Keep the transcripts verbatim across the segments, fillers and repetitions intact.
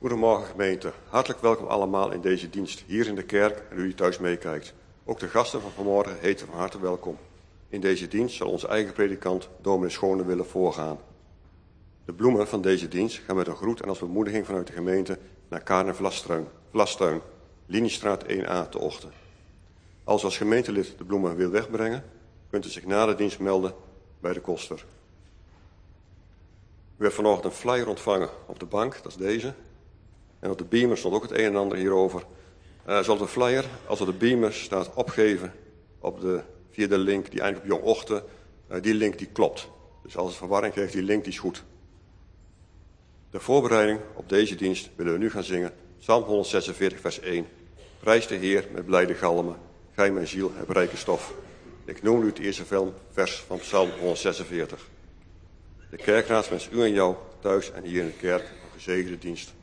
Goedemorgen gemeente, hartelijk welkom allemaal in deze dienst hier in de kerk en u die thuis meekijkt. Ook de gasten van vanmorgen heten van harte welkom. In deze dienst zal onze eigen predikant dominee Schone willen voorgaan. De bloemen van deze dienst gaan met een groet en als bemoediging vanuit de gemeente naar Karen Vlastuin, Vlastuin Liniestraat één A te Ochten. Als u als gemeentelid de bloemen wil wegbrengen, kunt u zich na de dienst melden bij de koster. U heeft vanochtend een flyer ontvangen op de bank, dat is deze. En op de beamer stond ook het een en ander hierover. Uh, zal de flyer, als op de beamer staat opgeven op de, via de link die eigenlijk op Jong Ochten, uh, die link die klopt. Dus als het verwarring krijgt, die link die is goed. De voorbereiding op deze dienst willen we nu gaan zingen. Psalm honderdzesenveertig vers één. Prijs de Heer met blijde galmen. Gij mijn ziel hebt rijke stof. Ik noem u het eerste vers van Psalm honderdzesenveertig. De kerkraad wens u en jou thuis en hier in de kerk een gezegende dienst.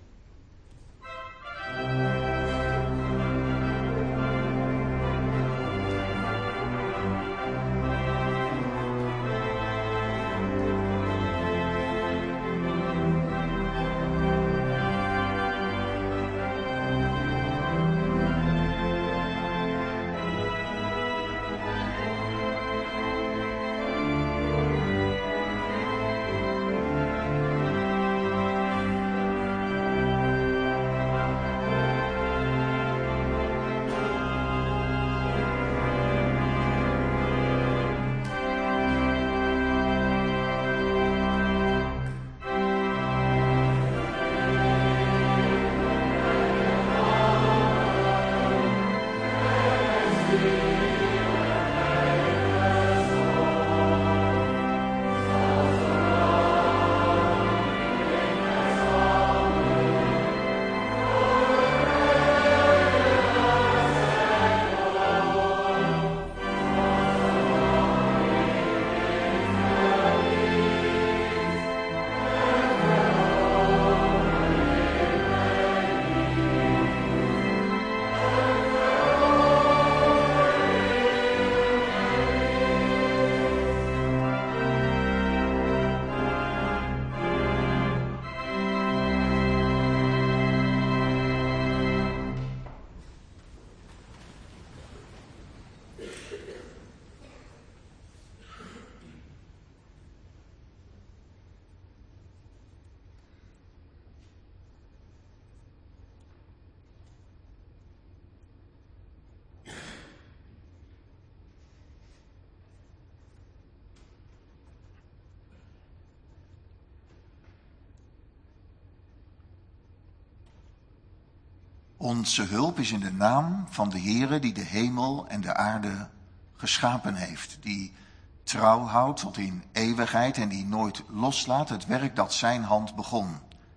Onze hulp is in de naam van de Heere die de hemel en de aarde geschapen heeft. Die trouw houdt tot in eeuwigheid en die nooit loslaat het werk dat zijn hand begon.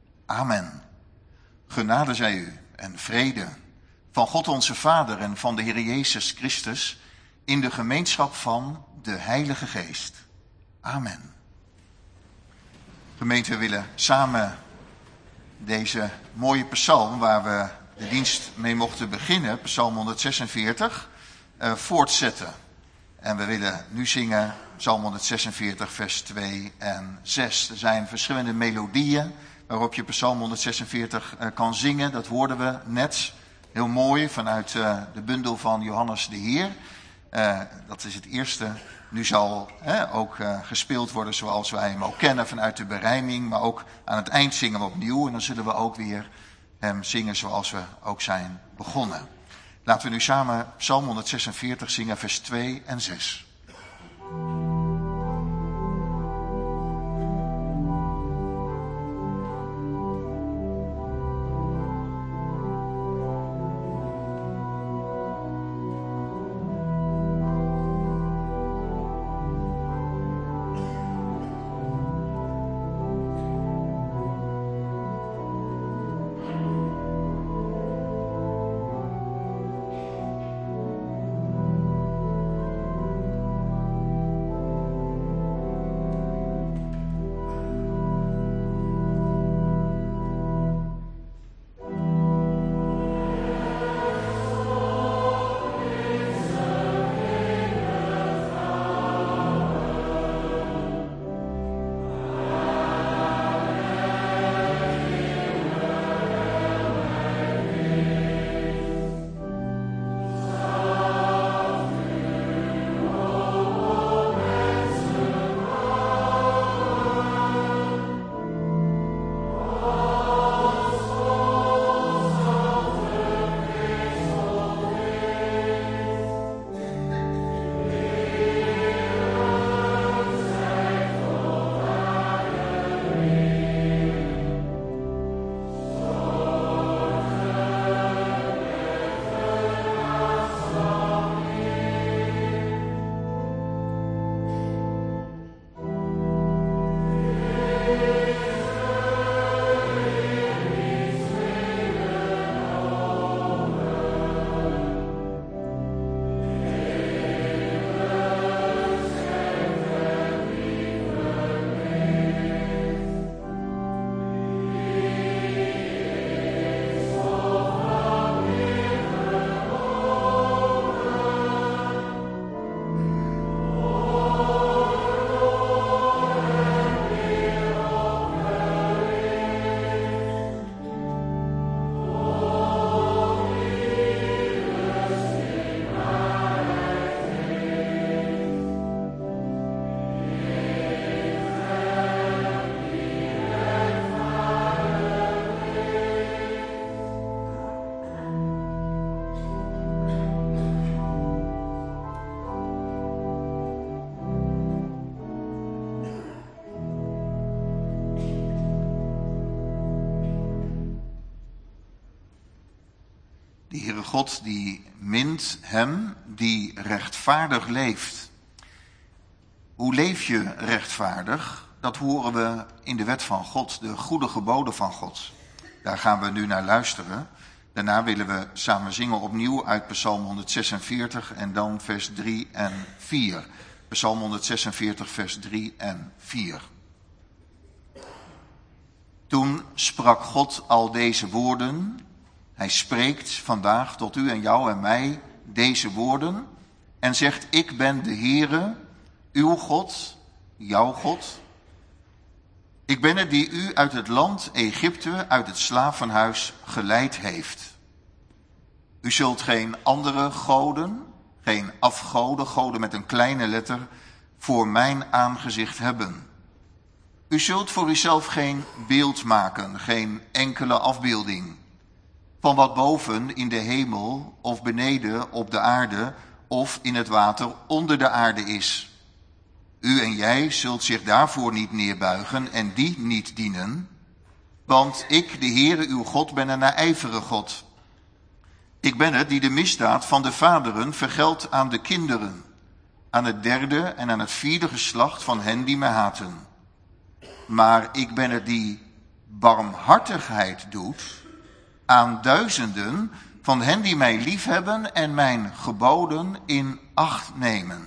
Amen. Genade zij u en vrede van God onze Vader en van de Heer Jezus Christus in de gemeenschap van de Heilige Geest. Amen. Gemeente, we willen samen deze mooie psalm waar we de dienst mee mochten beginnen, psalm honderdzesenveertig, uh, voortzetten. En we willen nu zingen psalm honderdzesenveertig vers twee en zes. Er zijn verschillende melodieën waarop je psalm honderdzesenveertig uh, kan zingen. Dat hoorden we net heel mooi vanuit uh, de bundel van Johannes de Heer. Uh, dat is het eerste. Nu zal uh, ook uh, gespeeld worden zoals wij hem ook kennen vanuit de berijming. Maar ook aan het eind zingen we opnieuw en dan zullen we ook weer hem zingen zoals we ook zijn begonnen. Laten we nu samen psalm honderdzesenveertig zingen, vers twee en zes. Heere God die mint hem die rechtvaardig leeft. Hoe leef je rechtvaardig? Dat horen we in de wet van God, de goede geboden van God. Daar gaan we nu naar luisteren. Daarna willen we samen zingen opnieuw uit Psalm honderdzesenveertig en dan vers drie en vier. Psalm honderdzesenveertig, vers drie en vier. Toen sprak God al deze woorden. Hij spreekt vandaag tot u en jou en mij deze woorden en zegt: ik ben de Heere, uw God, jouw God. Ik ben het die u uit het land Egypte, uit het slavenhuis geleid heeft. U zult geen andere goden, geen afgoden, goden met een kleine letter, voor mijn aangezicht hebben. U zult voor uzelf geen beeld maken, geen enkele afbeelding van wat boven in de hemel of beneden op de aarde of in het water onder de aarde is. U en jij zult zich daarvoor niet neerbuigen en die niet dienen, want ik, de Heere uw God, ben een naijvere God. Ik ben het die de misdaad van de vaderen vergeldt aan de kinderen, aan het derde en aan het vierde geslacht van hen die mij haten. Maar ik ben het die barmhartigheid doet aan duizenden van hen die mij liefhebben en mijn geboden in acht nemen.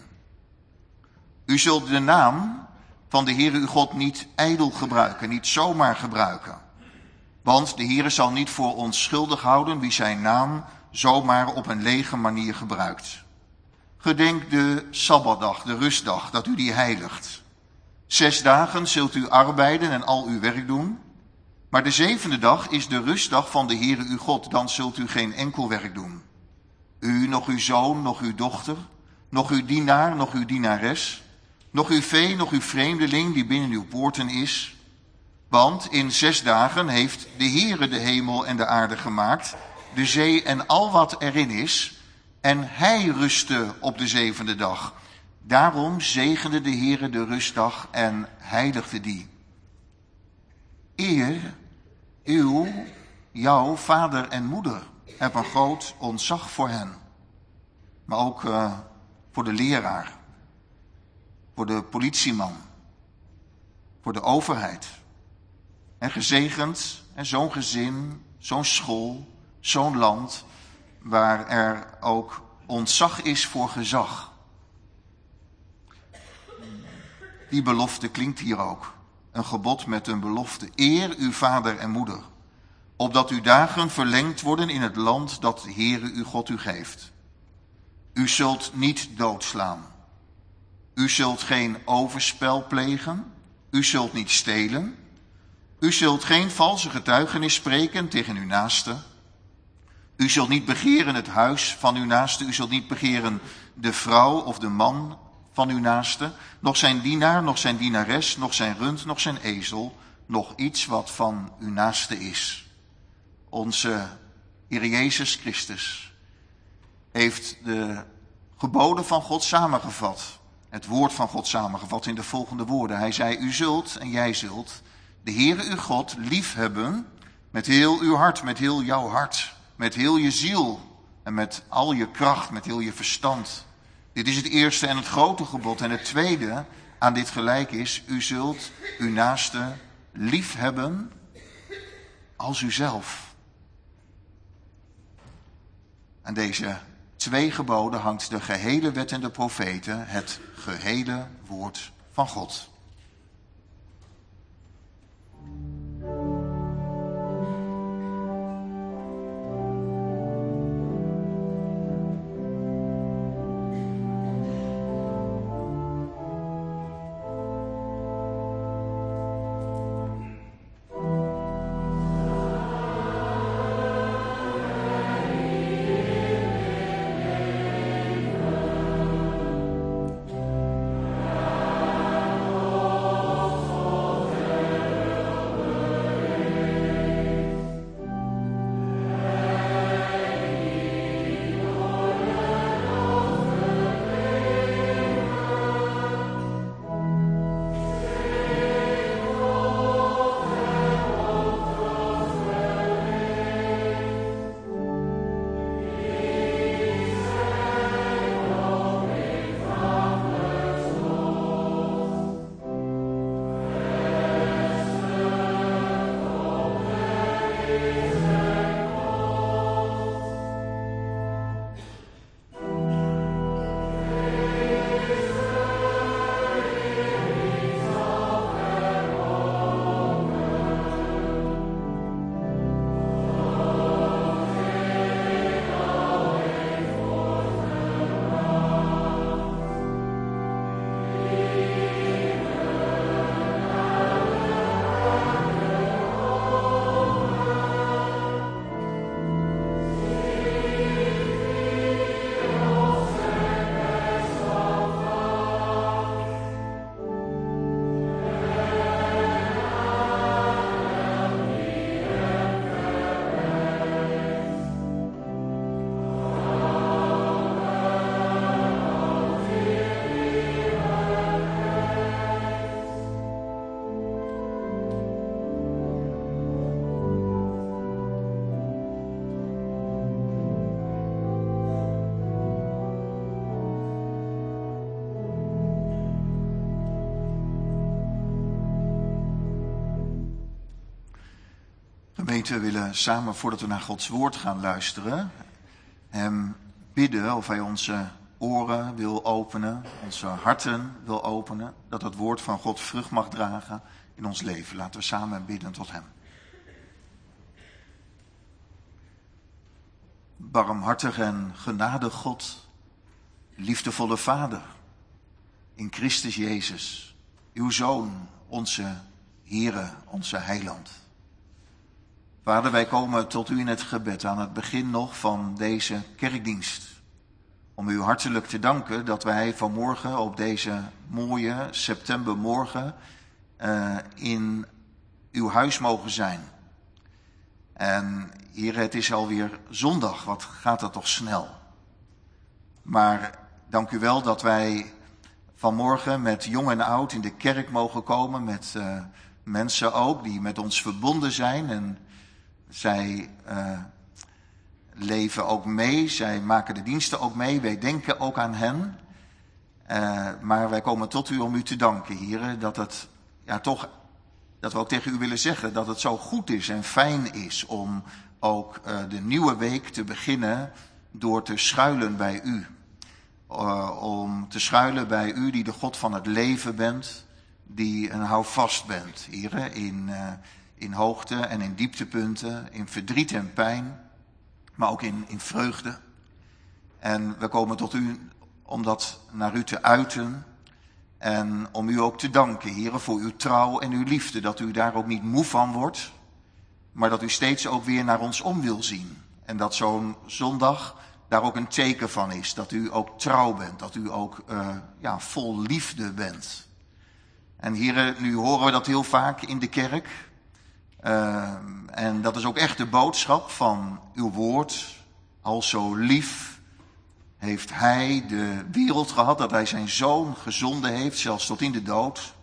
U zult de naam van de Heere uw God niet ijdel gebruiken, niet zomaar gebruiken. Want de Heere zal niet voor onschuldig houden wie zijn naam zomaar op een lege manier gebruikt. Gedenk de Sabbatdag, de rustdag, dat u die heiligt. Zes dagen zult u arbeiden en al uw werk doen. Maar de zevende dag is de rustdag van de Heere uw God. Dan zult u geen enkel werk doen. U, nog uw zoon, nog uw dochter, nog uw dienaar, nog uw dienares, nog uw vee, nog uw vreemdeling die binnen uw poorten is. Want in zes dagen heeft de Heere de hemel en de aarde gemaakt, de zee en al wat erin is. En hij rustte op de zevende dag. Daarom zegende de Heere de rustdag en heiligde die. Eer uw, jouw vader en moeder. Heb een groot ontzag voor hen. Maar ook uh, voor de leraar. Voor de politieman. Voor de overheid. En gezegend, en zo'n gezin, zo'n school, zo'n land, waar er ook ontzag is voor gezag. Die belofte klinkt hier ook. Een gebod met een belofte. Eer uw vader en moeder, opdat uw dagen verlengd worden in het land dat de Heere uw God u geeft. U zult niet doodslaan. U zult geen overspel plegen. U zult niet stelen. U zult geen valse getuigenis spreken tegen uw naaste. U zult niet begeren het huis van uw naaste. U zult niet begeren de vrouw of de man van uw naaste, nog zijn dienaar, nog zijn dienares, nog zijn rund, nog zijn ezel, nog iets wat van uw naaste is. Onze Heer Jezus Christus heeft de geboden van God samengevat, het woord van God samengevat in de volgende woorden. Hij zei: u zult en jij zult de Heere uw God liefhebben met heel uw hart, met heel jouw hart, met heel je ziel en met al je kracht, met heel je verstand. Dit is het eerste en het grote gebod. En het tweede aan dit gelijk is: u zult uw naaste liefhebben als uzelf. Aan deze twee geboden hangt de gehele wet en de profeten, het gehele woord van God. Gemeente willen samen, voordat we naar Gods woord gaan luisteren, hem bidden of hij onze oren wil openen, onze harten wil openen, dat het woord van God vrucht mag dragen in ons leven. Laten we samen bidden tot hem. Barmhartig en genadig God, liefdevolle Vader, in Christus Jezus, uw Zoon, onze Heere, onze Heiland. Vader, wij komen tot u in het gebed aan het begin nog van deze kerkdienst. Om u hartelijk te danken dat wij vanmorgen op deze mooie septembermorgen uh, in uw huis mogen zijn. En Heer, het is alweer zondag, wat gaat dat toch snel. Maar dank u wel dat wij vanmorgen met jong en oud in de kerk mogen komen. Met uh, mensen ook die met ons verbonden zijn. En zij uh, leven ook mee, zij maken de diensten ook mee. Wij denken ook aan hen. Uh, maar wij komen tot u om u te danken, Heer, dat het ja toch... dat we ook tegen u willen zeggen dat het zo goed is en fijn is om ook uh, de nieuwe week te beginnen door te schuilen bij u. Uh, om te schuilen bij u die de God van het leven bent, die een houvast bent, Heere, in, uh, in hoogte en in dieptepunten, in verdriet en pijn, maar ook in, in vreugde. En we komen tot u om dat naar u te uiten. En om u ook te danken, Heere, voor uw trouw en uw liefde. Dat u daar ook niet moe van wordt. Maar dat u steeds ook weer naar ons om wil zien. En dat zo'n zondag daar ook een teken van is. Dat u ook trouw bent. Dat u ook uh, ja, vol liefde bent. En Heere, nu horen we dat heel vaak in de kerk. Uh, en dat is ook echt de boodschap van uw woord. Al zo lief heeft hij de wereld gehad, dat hij zijn zoon gezonden heeft, zelfs tot in de dood.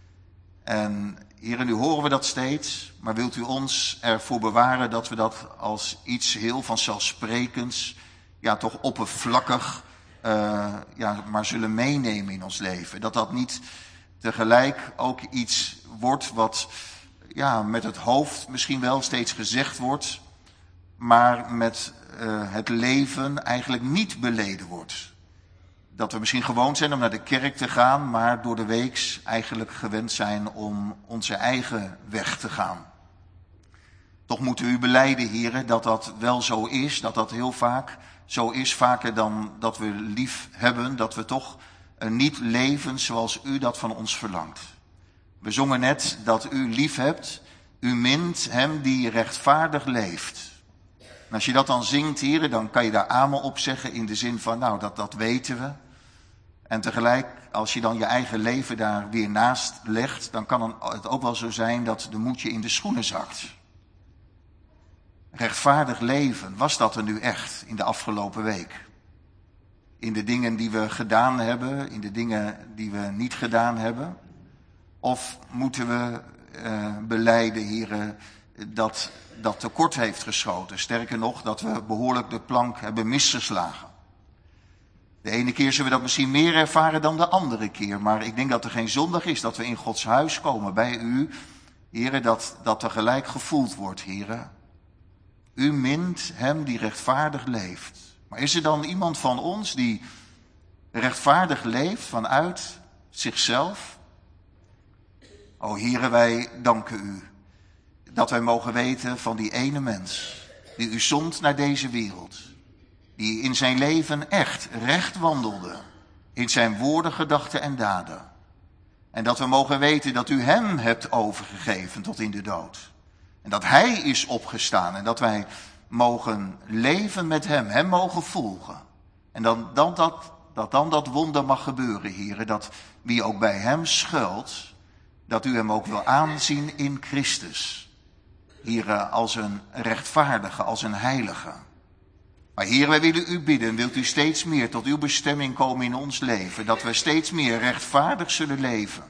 En Heer, nu horen we dat steeds, maar wilt u ons ervoor bewaren dat we dat als iets heel vanzelfsprekends, ja toch oppervlakkig, uh, ja, maar zullen meenemen in ons leven. Dat dat niet tegelijk ook iets wordt wat ja, met het hoofd misschien wel steeds gezegd wordt, maar met uh, het leven eigenlijk niet beleden wordt. Dat we misschien gewoon zijn om naar de kerk te gaan, maar door de weeks eigenlijk gewend zijn om onze eigen weg te gaan. Toch moeten we u belijden, heren, dat dat wel zo is, dat dat heel vaak zo is, vaker dan dat we lief hebben, dat we toch uh, niet leven zoals u dat van ons verlangt. We zongen net dat u lief hebt, u mint hem die rechtvaardig leeft. En als je dat dan zingt, heren, dan kan je daar amen op zeggen in de zin van, nou, dat, dat weten we. En tegelijk, als je dan je eigen leven daar weer naast legt, dan kan het ook wel zo zijn dat de moed je in de schoenen zakt. Rechtvaardig leven, was dat er nu echt in de afgelopen week? In de dingen die we gedaan hebben, in de dingen die we niet gedaan hebben? Of moeten we uh, belijden, heren, dat dat tekort heeft geschoten. Sterker nog, dat we behoorlijk de plank hebben misgeslagen. De ene keer zullen we dat misschien meer ervaren dan de andere keer. Maar ik denk dat er geen zondag is dat we in Gods huis komen bij u. Heren, dat dat tegelijk gevoeld wordt, heren. U mint hem die rechtvaardig leeft. Maar is er dan iemand van ons die rechtvaardig leeft vanuit zichzelf? O heren, wij danken u. Dat wij mogen weten van die ene mens die u zond naar deze wereld. Die in zijn leven echt recht wandelde. In zijn woorden, gedachten en daden. En dat we mogen weten dat u hem hebt overgegeven tot in de dood. En dat hij is opgestaan en dat wij mogen leven met hem, hem mogen volgen. En dan, dan dat, dat dan dat wonder mag gebeuren, heren, dat wie ook bij hem schuilt, dat u hem ook wil aanzien in Christus. Heren, als een rechtvaardige, als een heilige. Maar Heer, wij willen u bidden, wilt u steeds meer tot uw bestemming komen in ons leven. Dat we steeds meer rechtvaardig zullen leven.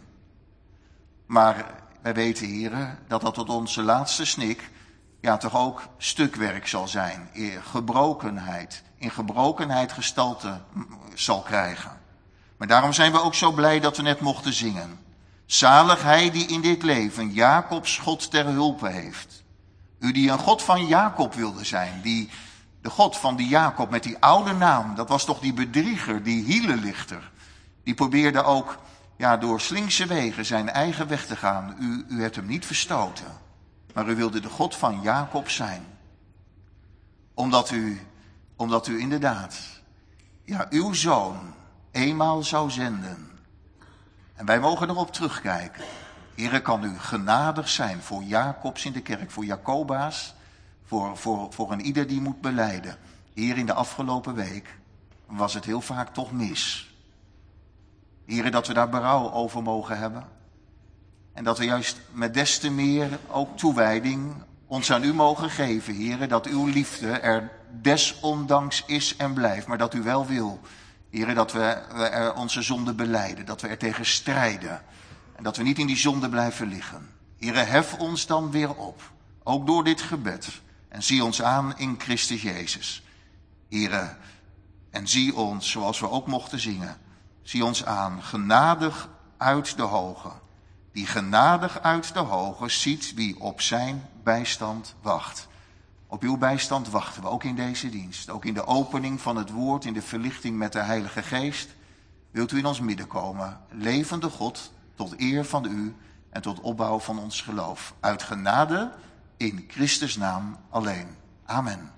Maar wij weten, Heer, dat dat tot onze laatste snik, ja toch ook stukwerk zal zijn. In gebrokenheid, in gebrokenheid gestalte zal krijgen. Maar daarom zijn we ook zo blij dat we net mochten zingen. Zalig hij die in dit leven Jacobs God ter hulpe heeft. U die een God van Jacob wilde zijn. Die, de God van die Jacob met die oude naam. Dat was toch die bedrieger, die hielenlichter. Die probeerde ook ja, door slinkse wegen zijn eigen weg te gaan. U, u hebt hem niet verstoten. Maar u wilde de God van Jacob zijn. Omdat u, omdat u inderdaad ja, uw zoon eenmaal zou zenden. En wij mogen erop terugkijken. Heere, kan u genadig zijn voor Jacobs in de kerk, voor Jacoba's, voor, voor, voor een ieder die moet belijden. Hier in de afgelopen week was het heel vaak toch mis. Heere, dat we daar berouw over mogen hebben. En dat we juist met des te meer ook toewijding ons aan u mogen geven, Heere, dat uw liefde er desondanks is en blijft, maar dat u wel wil. Heere, dat we, we er onze zonde belijden, dat we er tegen strijden. En dat we niet in die zonde blijven liggen. Heere, hef ons dan weer op, ook door dit gebed. En zie ons aan in Christus Jezus. Heere, en zie ons, zoals we ook mochten zingen, zie ons aan, genadig uit de hoge. Die genadig uit de hoge ziet wie op zijn bijstand wacht. Op uw bijstand wachten we, ook in deze dienst. Ook in de opening van het woord, in de verlichting met de Heilige Geest. Wilt u in ons midden komen, levende God, tot eer van u en tot opbouw van ons geloof. Uit genade, in Christus naam alleen. Amen.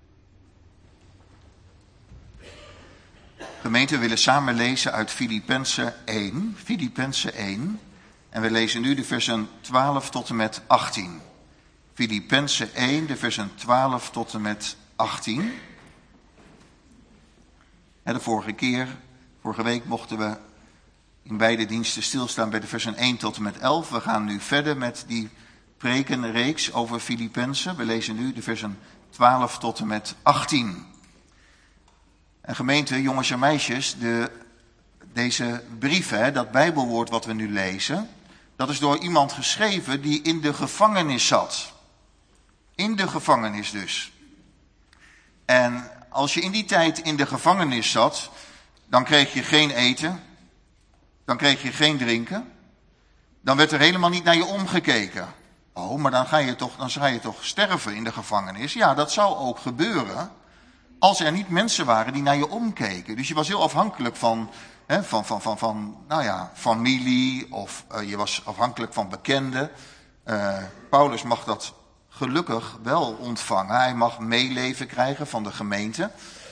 Gemeente, we willen samen lezen uit Filippenzen één. Filippenzen één. En we lezen nu de versen twaalf tot en met achttien. Filippenzen één, de versen twaalf tot en met achttien. En de vorige keer, vorige week mochten we in beide diensten stilstaan bij de versen één tot en met elf. We gaan nu verder met die prekenreeks over Filippenzen. We lezen nu de versen twaalf tot en met achttien. En gemeente, jongens en meisjes, de, deze brief, hè, dat Bijbelwoord wat we nu lezen, dat is door iemand geschreven die in de gevangenis zat. In de gevangenis dus. En als je in die tijd in de gevangenis zat, dan kreeg je geen eten, dan kreeg je geen drinken, dan werd er helemaal niet naar je omgekeken. Oh, maar dan ga je toch, dan ga je toch sterven in de gevangenis? Ja, dat zou ook gebeuren als er niet mensen waren die naar je omkeken. Dus je was heel afhankelijk van, hè, van, van, van, van nou ja, familie of uh, je was afhankelijk van bekenden. Uh, Paulus mag dat gelukkig wel ontvangen. Hij mag meeleven krijgen van de gemeente.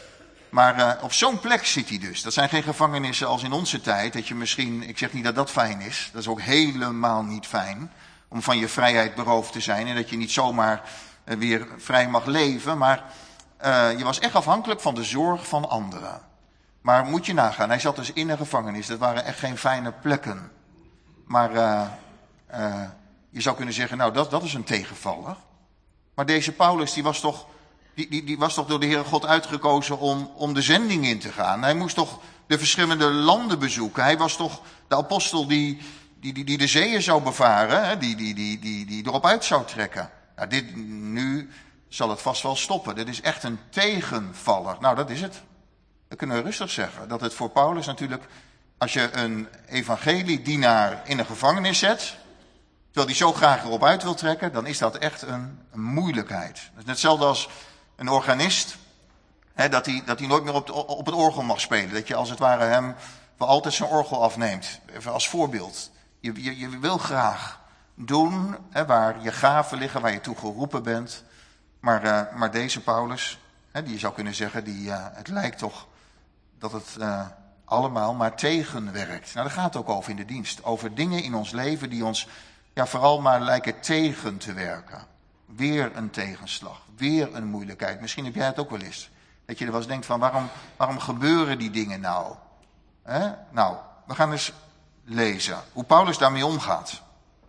Maar uh, op zo'n plek zit hij dus. Dat zijn geen gevangenissen als in onze tijd. Dat je misschien, ik zeg niet dat dat fijn is. Dat is ook helemaal niet fijn. Om van je vrijheid beroofd te zijn. En dat je niet zomaar uh, weer vrij mag leven. Maar uh, je was echt afhankelijk van de zorg van anderen. Maar moet je nagaan. Hij zat dus in een gevangenis. Dat waren echt geen fijne plekken. Maar uh, uh, je zou kunnen zeggen, nou dat, dat is een tegenvaller. Maar deze Paulus die was toch... Die, die, die was toch door de Heere God uitgekozen om, om de zending in te gaan. Hij moest toch de verschillende landen bezoeken. Hij was toch de apostel die, die, die, die de zeeën zou bevaren. Hè? Die, die, die, die, die erop uit zou trekken. Nou, dit, nu zal het vast wel stoppen. Dit is echt een tegenvaller. Nou, dat is het. Dat kunnen we rustig zeggen. Dat het voor Paulus natuurlijk, als je een evangeliedienaar in een gevangenis zet, terwijl die zo graag erop uit wil trekken, dan is dat echt een, een moeilijkheid. Dat is net hetzelfde als een organist, hè, dat hij dat hij nooit meer op, de, op het orgel mag spelen. Dat je als het ware hem voor altijd zijn orgel afneemt. Even als voorbeeld. Je, je, je wil graag doen, hè, waar je gaven liggen, waar je toe geroepen bent. Maar, uh, maar deze Paulus, hè, die je zou kunnen zeggen, die, uh, het lijkt toch dat het uh, allemaal maar tegenwerkt. Nou, daar gaat het ook over in de dienst. Over dingen in ons leven die ons ja, vooral maar lijken tegen te werken. Weer een tegenslag, weer een moeilijkheid. Misschien heb jij het ook wel eens. Dat je er wel eens denkt van, waarom, waarom gebeuren die dingen nou? Hè? Nou, we gaan eens lezen hoe Paulus daarmee omgaat.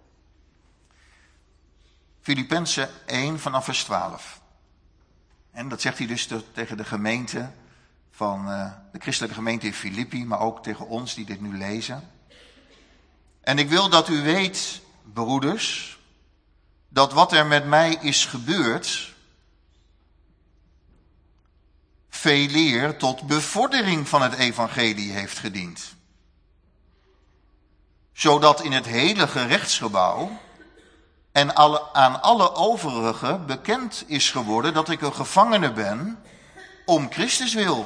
Filippenzen één vanaf vers twaalf. En dat zegt hij dus tegen de gemeente van uh, de christelijke gemeente in Filippi, maar ook tegen ons die dit nu lezen. En ik wil dat u weet, broeders, dat wat er met mij is gebeurd, veeleer tot bevordering van het evangelie heeft gediend. Zodat in het hele gerechtsgebouw en alle, aan alle overigen bekend is geworden dat ik een gevangene ben om Christus wil.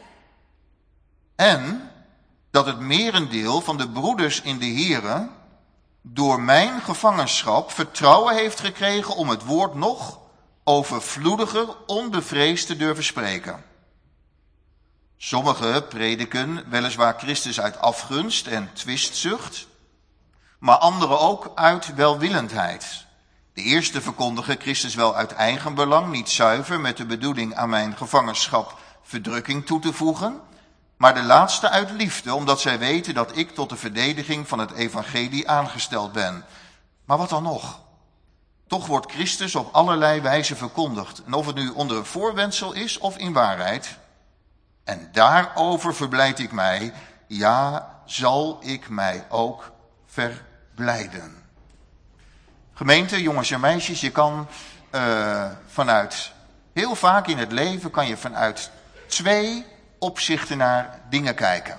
En dat het merendeel van de broeders in de Here door mijn gevangenschap vertrouwen heeft gekregen om het woord nog overvloediger, onbevreesd te durven spreken. Sommigen prediken weliswaar Christus uit afgunst en twistzucht, maar anderen ook uit welwillendheid. De eerste verkondigen Christus wel uit eigen belang, niet zuiver met de bedoeling aan mijn gevangenschap verdrukking toe te voegen, maar de laatste uit liefde, omdat zij weten dat ik tot de verdediging van het evangelie aangesteld ben. Maar wat dan nog? Toch wordt Christus op allerlei wijze verkondigd. En of het nu onder een voorwendsel is of in waarheid. En daarover verblijd ik mij, ja, zal ik mij ook verblijden. Gemeente, jongens en meisjes, je kan uh, vanuit, heel vaak in het leven kan je vanuit twee opzichten naar dingen kijken.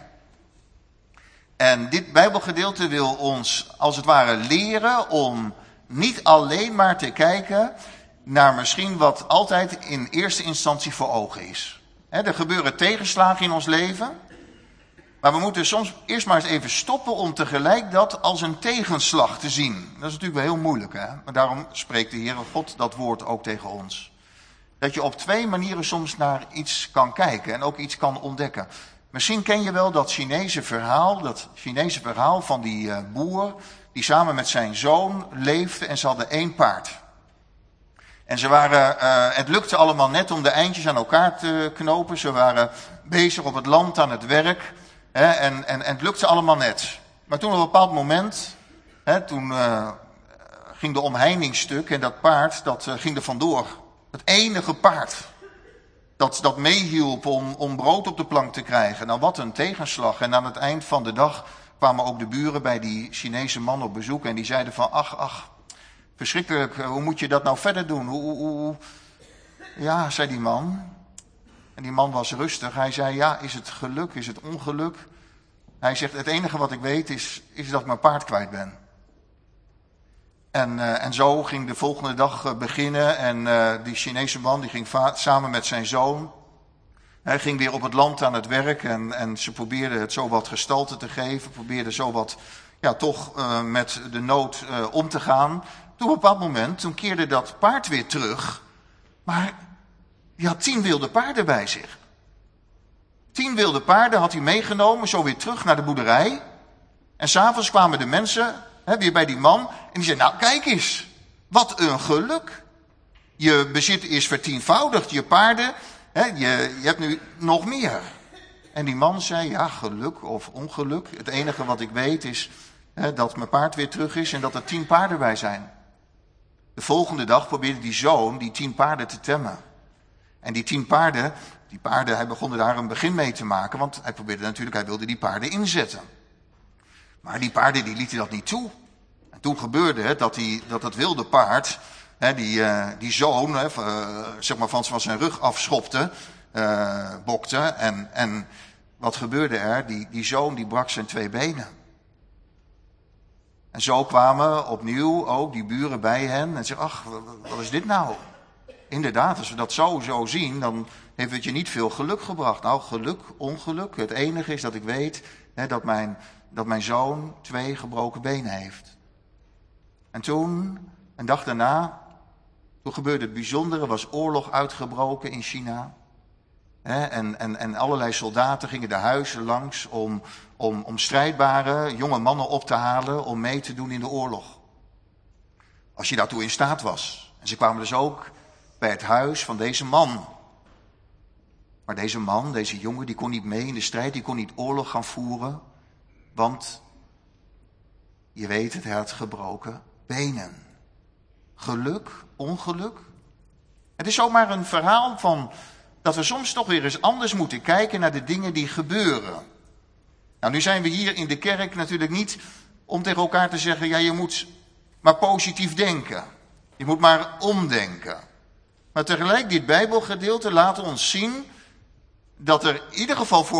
En dit Bijbelgedeelte wil ons als het ware leren om niet alleen maar te kijken naar misschien wat altijd in eerste instantie voor ogen is. He, er gebeuren tegenslagen in ons leven, maar we moeten soms eerst maar eens even stoppen om tegelijk dat als een tegenslag te zien. Dat is natuurlijk wel heel moeilijk, hè? Maar daarom spreekt de Heere God dat woord ook tegen ons. Dat je op twee manieren soms naar iets kan kijken en ook iets kan ontdekken. Misschien ken je wel dat Chinese verhaal, dat Chinese verhaal van die uh, boer die samen met zijn zoon leefde en ze hadden één paard. En ze waren, uh, het lukte allemaal net om de eindjes aan elkaar te knopen. Ze waren bezig op het land aan het werk hè, en, en, en het lukte allemaal net. Maar toen op een bepaald moment, hè, toen uh, ging de omheining stuk en dat paard dat uh, ging er vandoor. Het enige paard dat, dat meehielp om, om brood op de plank te krijgen. Nou, wat een tegenslag. En aan het eind van de dag kwamen ook de buren bij die Chinese man op bezoek. En die zeiden van, ach, ach, verschrikkelijk, hoe moet je dat nou verder doen? Hoe, hoe, hoe? Ja, zei die man. En die man was rustig. Hij zei, ja, is het geluk, is het ongeluk? Hij zegt, het enige wat ik weet is, is dat ik mijn paard kwijt ben. En, uh, en zo ging de volgende dag uh, beginnen en uh, die Chinese man die ging va- samen met zijn zoon. Hij ging weer op het land aan het werk en, en ze probeerden het zo wat gestalte te geven. Probeerden zo wat, ja toch uh, met de nood uh, om te gaan. Toen op een bepaald moment, toen keerde dat paard weer terug. Maar die had tien wilde paarden bij zich. Tien wilde paarden had hij meegenomen, zo weer terug naar de boerderij. En s'avonds kwamen de mensen He, weer bij die man. En die zei, nou kijk eens, wat een geluk. Je bezit is vertienvoudigd, je paarden, he, je, je hebt nu nog meer. En die man zei, ja geluk of ongeluk. Het enige wat ik weet is he, dat mijn paard weer terug is en dat er tien paarden bij zijn. De volgende dag probeerde die zoon die tien paarden te temmen. En die tien paarden, die paarden, hij begon daar een begin mee te maken. Want hij probeerde natuurlijk, hij wilde die paarden inzetten. Maar die paarden die lieten dat niet toe. En toen gebeurde het dat, die, dat het wilde paard, hè, die, uh, die zoon, hè, uh, zeg maar van, van zijn rug afschopte, uh, bokte. En, en wat gebeurde er? Die, die zoon die brak zijn twee benen. En zo kwamen opnieuw ook die buren bij hen en zeggen, ach, wat is dit nou? Inderdaad, als we dat zo, zo zien, dan heeft het je niet veel geluk gebracht. Nou, geluk, ongeluk. Het enige is dat ik weet hè, dat mijn... dat mijn zoon twee gebroken benen heeft. En toen, een dag daarna, toen gebeurde het bijzondere, was oorlog uitgebroken in China. He, en, en, en allerlei soldaten gingen de huizen langs om, om, om strijdbare jonge mannen op te halen om mee te doen in de oorlog. Als je daartoe in staat was. En ze kwamen dus ook bij het huis van deze man. Maar deze man, deze jongen, die kon niet mee in de strijd, die kon niet oorlog gaan voeren. Want, je weet het, hij had gebroken benen. Geluk, ongeluk. Het is zomaar een verhaal van dat we soms toch weer eens anders moeten kijken naar de dingen die gebeuren. Nou, nu zijn we hier in de kerk natuurlijk niet om tegen elkaar te zeggen, ja, je moet maar positief denken. Je moet maar omdenken. Maar tegelijk, dit Bijbelgedeelte laat ons zien dat er in ieder geval voor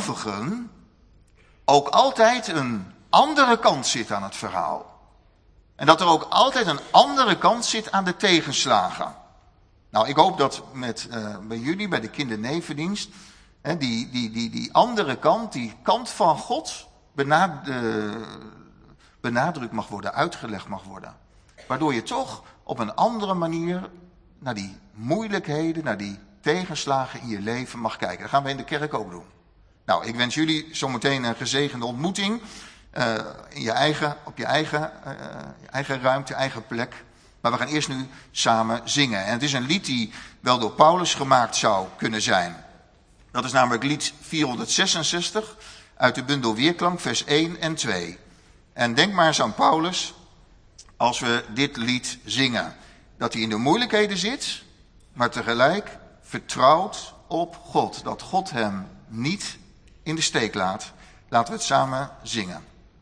gelovigen ook altijd een andere kant zit aan het verhaal. En dat er ook altijd een andere kant zit aan de tegenslagen. Nou, ik hoop dat met, uh, bij jullie, bij de kindernevendienst, hè, die, die, die, die andere kant, die kant van God, benad, uh, benadrukt mag worden, uitgelegd mag worden. Waardoor je toch op een andere manier naar die moeilijkheden, naar die tegenslagen in je leven mag kijken. Dat gaan we in de kerk ook doen. Nou, ik wens jullie zometeen een gezegende ontmoeting. Uh, in je eigen, op je eigen, uh, je eigen ruimte, je eigen plek. Maar we gaan eerst nu samen zingen. En het is een lied die wel door Paulus gemaakt zou kunnen zijn. Dat is namelijk lied vierhonderdzesenzestig uit de bundel Weerklank, vers één en twee. En denk maar eens aan Paulus als we dit lied zingen. Dat hij in de moeilijkheden zit, maar tegelijk vertrouwt op God. Dat God hem niet in de steek laat. Laten we het samen zingen.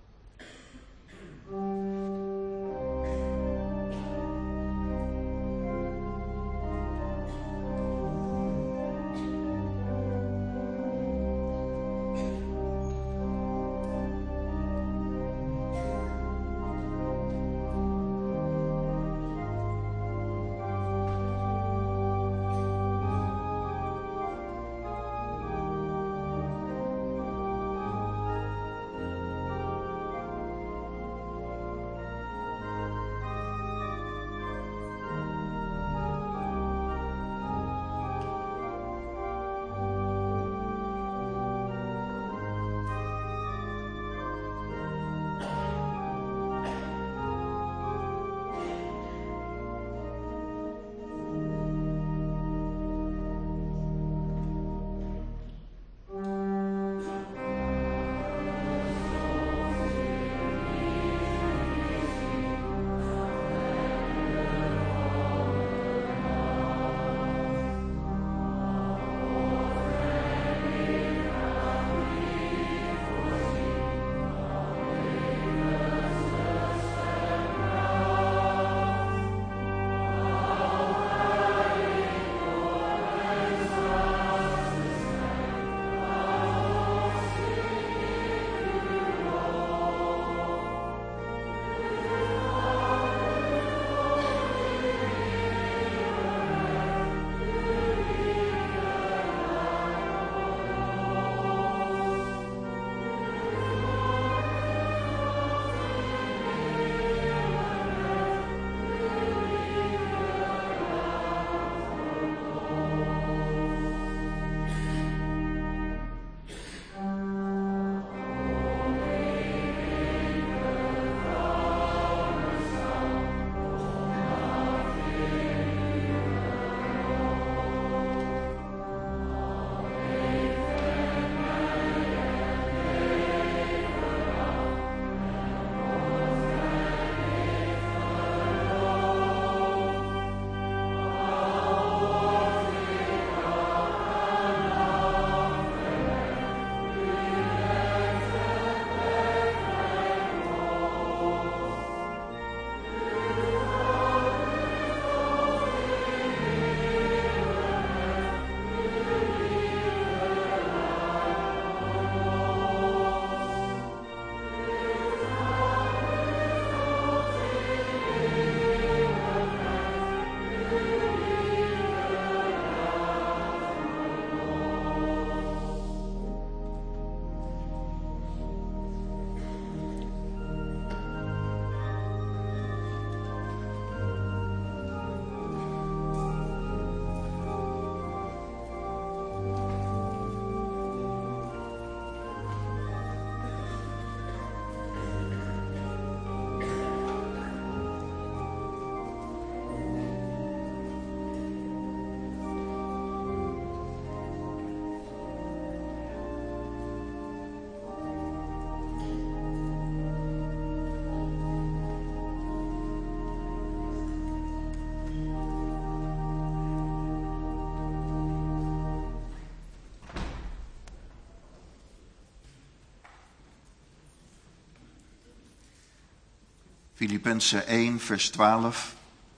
Filippenzen één, vers twaalf.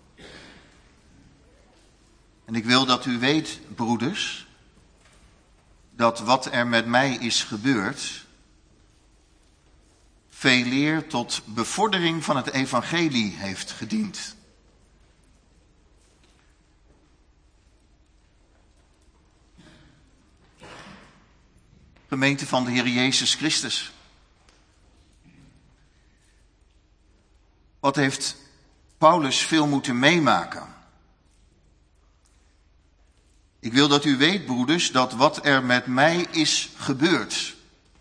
En ik wil dat u weet, broeders, dat wat er met mij is gebeurd, veeleer tot bevordering van het evangelie heeft gediend. Gemeente van de Heer Jezus Christus. Wat heeft Paulus veel moeten meemaken? Ik wil dat u weet, broeders, dat wat er met mij is gebeurd.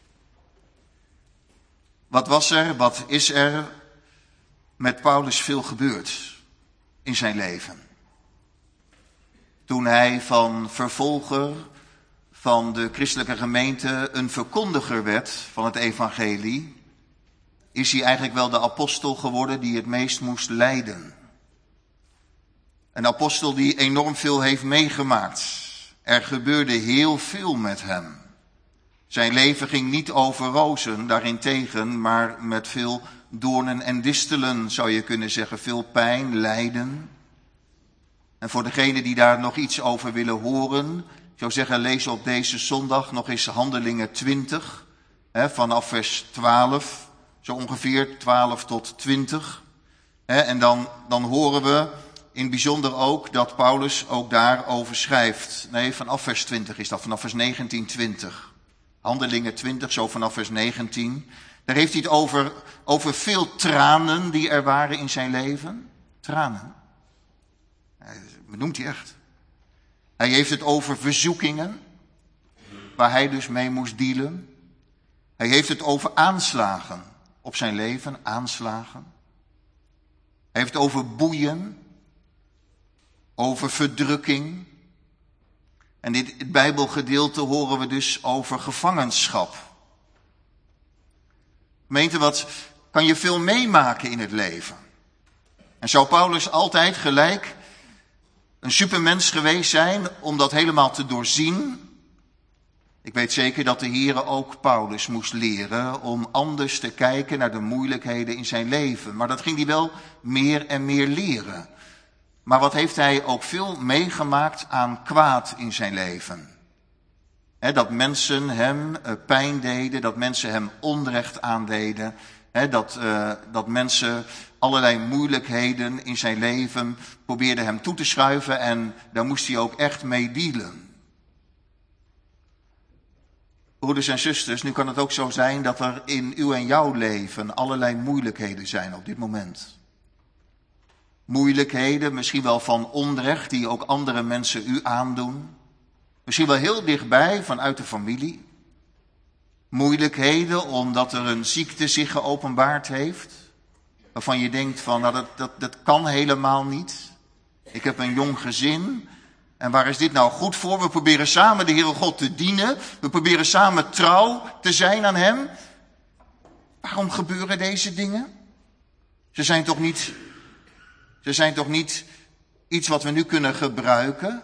Wat was er, wat is er met Paulus veel gebeurd in zijn leven? Toen hij van vervolger van de christelijke gemeente een verkondiger werd van het evangelie, is hij eigenlijk wel de apostel geworden die het meest moest lijden. Een apostel die enorm veel heeft meegemaakt. Er gebeurde heel veel met hem. Zijn leven ging niet over rozen daarentegen, maar met veel doornen en distelen, zou je kunnen zeggen. Veel pijn, lijden. En voor degenen die daar nog iets over willen horen, ik zou zeggen, lees op deze zondag nog eens Handelingen twintig, hè, vanaf vers twaalf, zo ongeveer twaalf tot twintig. Hè, en dan, dan horen we in het bijzonder ook dat Paulus ook daarover schrijft. Nee, vanaf vers twintig is dat, vanaf vers negentien, twintig. Handelingen twintig, zo vanaf vers negentien. Daar heeft hij het over, over veel tranen die er waren in zijn leven. Tranen. Dat noemt hij echt. Hij heeft het over verzoekingen, waar hij dus mee moest dealen. Hij heeft het over aanslagen op zijn leven, aanslagen. Hij heeft het over boeien, over verdrukking. En in dit Bijbelgedeelte horen we dus over gevangenschap. Gemeente, wat kan je veel meemaken in het leven? En zou Paulus altijd gelijk een supermens geweest zijn om dat helemaal te doorzien? Ik weet zeker dat de Heere ook Paulus moest leren om anders te kijken naar de moeilijkheden in zijn leven. Maar dat ging hij wel meer en meer leren. Maar wat heeft hij ook veel meegemaakt aan kwaad in zijn leven? He, dat mensen hem uh, pijn deden, dat mensen hem onrecht aandeden. He, dat, uh, dat mensen allerlei moeilijkheden in zijn leven probeerden hem toe te schuiven en daar moest hij ook echt mee dealen. Broeders en zusters, nu kan het ook zo zijn dat er in uw en jouw leven allerlei moeilijkheden zijn op dit moment. Moeilijkheden, misschien wel van onrecht, die ook andere mensen u aandoen. Misschien wel heel dichtbij, vanuit de familie. Moeilijkheden omdat er een ziekte zich geopenbaard heeft, waarvan je denkt van, nou dat, dat, dat kan helemaal niet. Ik heb een jong gezin en waar is dit nou goed voor? We proberen samen de Heere God te dienen. We proberen samen trouw te zijn aan Hem. Waarom gebeuren deze dingen? Ze zijn toch niet... Ze zijn toch niet iets wat we nu kunnen gebruiken?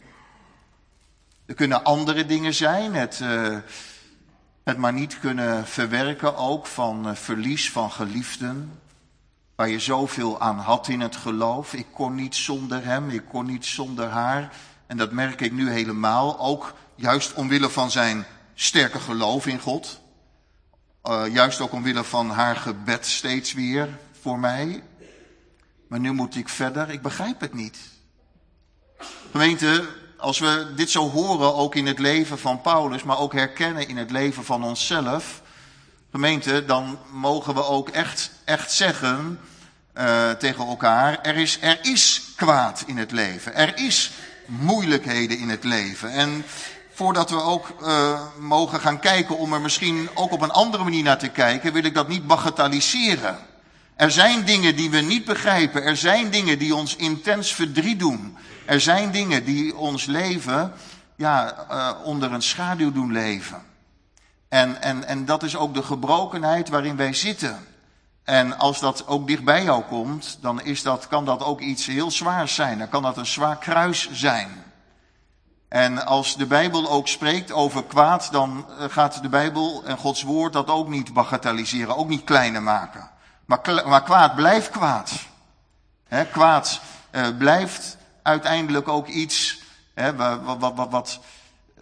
Er kunnen andere dingen zijn. Het, uh, het maar niet kunnen verwerken ook van uh, verlies van geliefden. Waar je zoveel aan had in het geloof. Ik kon niet zonder hem, ik kon niet zonder haar. En dat merk ik nu helemaal. Ook juist omwille van zijn sterke geloof in God. Uh, juist ook omwille van haar gebed steeds weer voor mij. Maar nu moet ik verder, ik begrijp het niet. Gemeente, als we dit zo horen, ook in het leven van Paulus, maar ook herkennen in het leven van onszelf. Gemeente, dan mogen we ook echt, echt zeggen uh, tegen elkaar, er is, er is kwaad in het leven. Er is moeilijkheden in het leven. En voordat we ook uh, mogen gaan kijken om er misschien ook op een andere manier naar te kijken, wil ik dat niet bagatelliseren. Er zijn dingen die we niet begrijpen. Er zijn dingen die ons intens verdriet doen. Er zijn dingen die ons leven ja, uh, onder een schaduw doen leven. En, en, en dat is ook de gebrokenheid waarin wij zitten. En als dat ook dicht bij jou komt, dan is dat, kan dat ook iets heel zwaars zijn. Dan kan dat een zwaar kruis zijn. En als de Bijbel ook spreekt over kwaad, dan gaat de Bijbel en Gods woord dat ook niet bagatelliseren, ook niet kleiner maken. Maar, maar kwaad blijft kwaad. He, kwaad uh, blijft uiteindelijk ook iets he, wat, wat, wat, wat,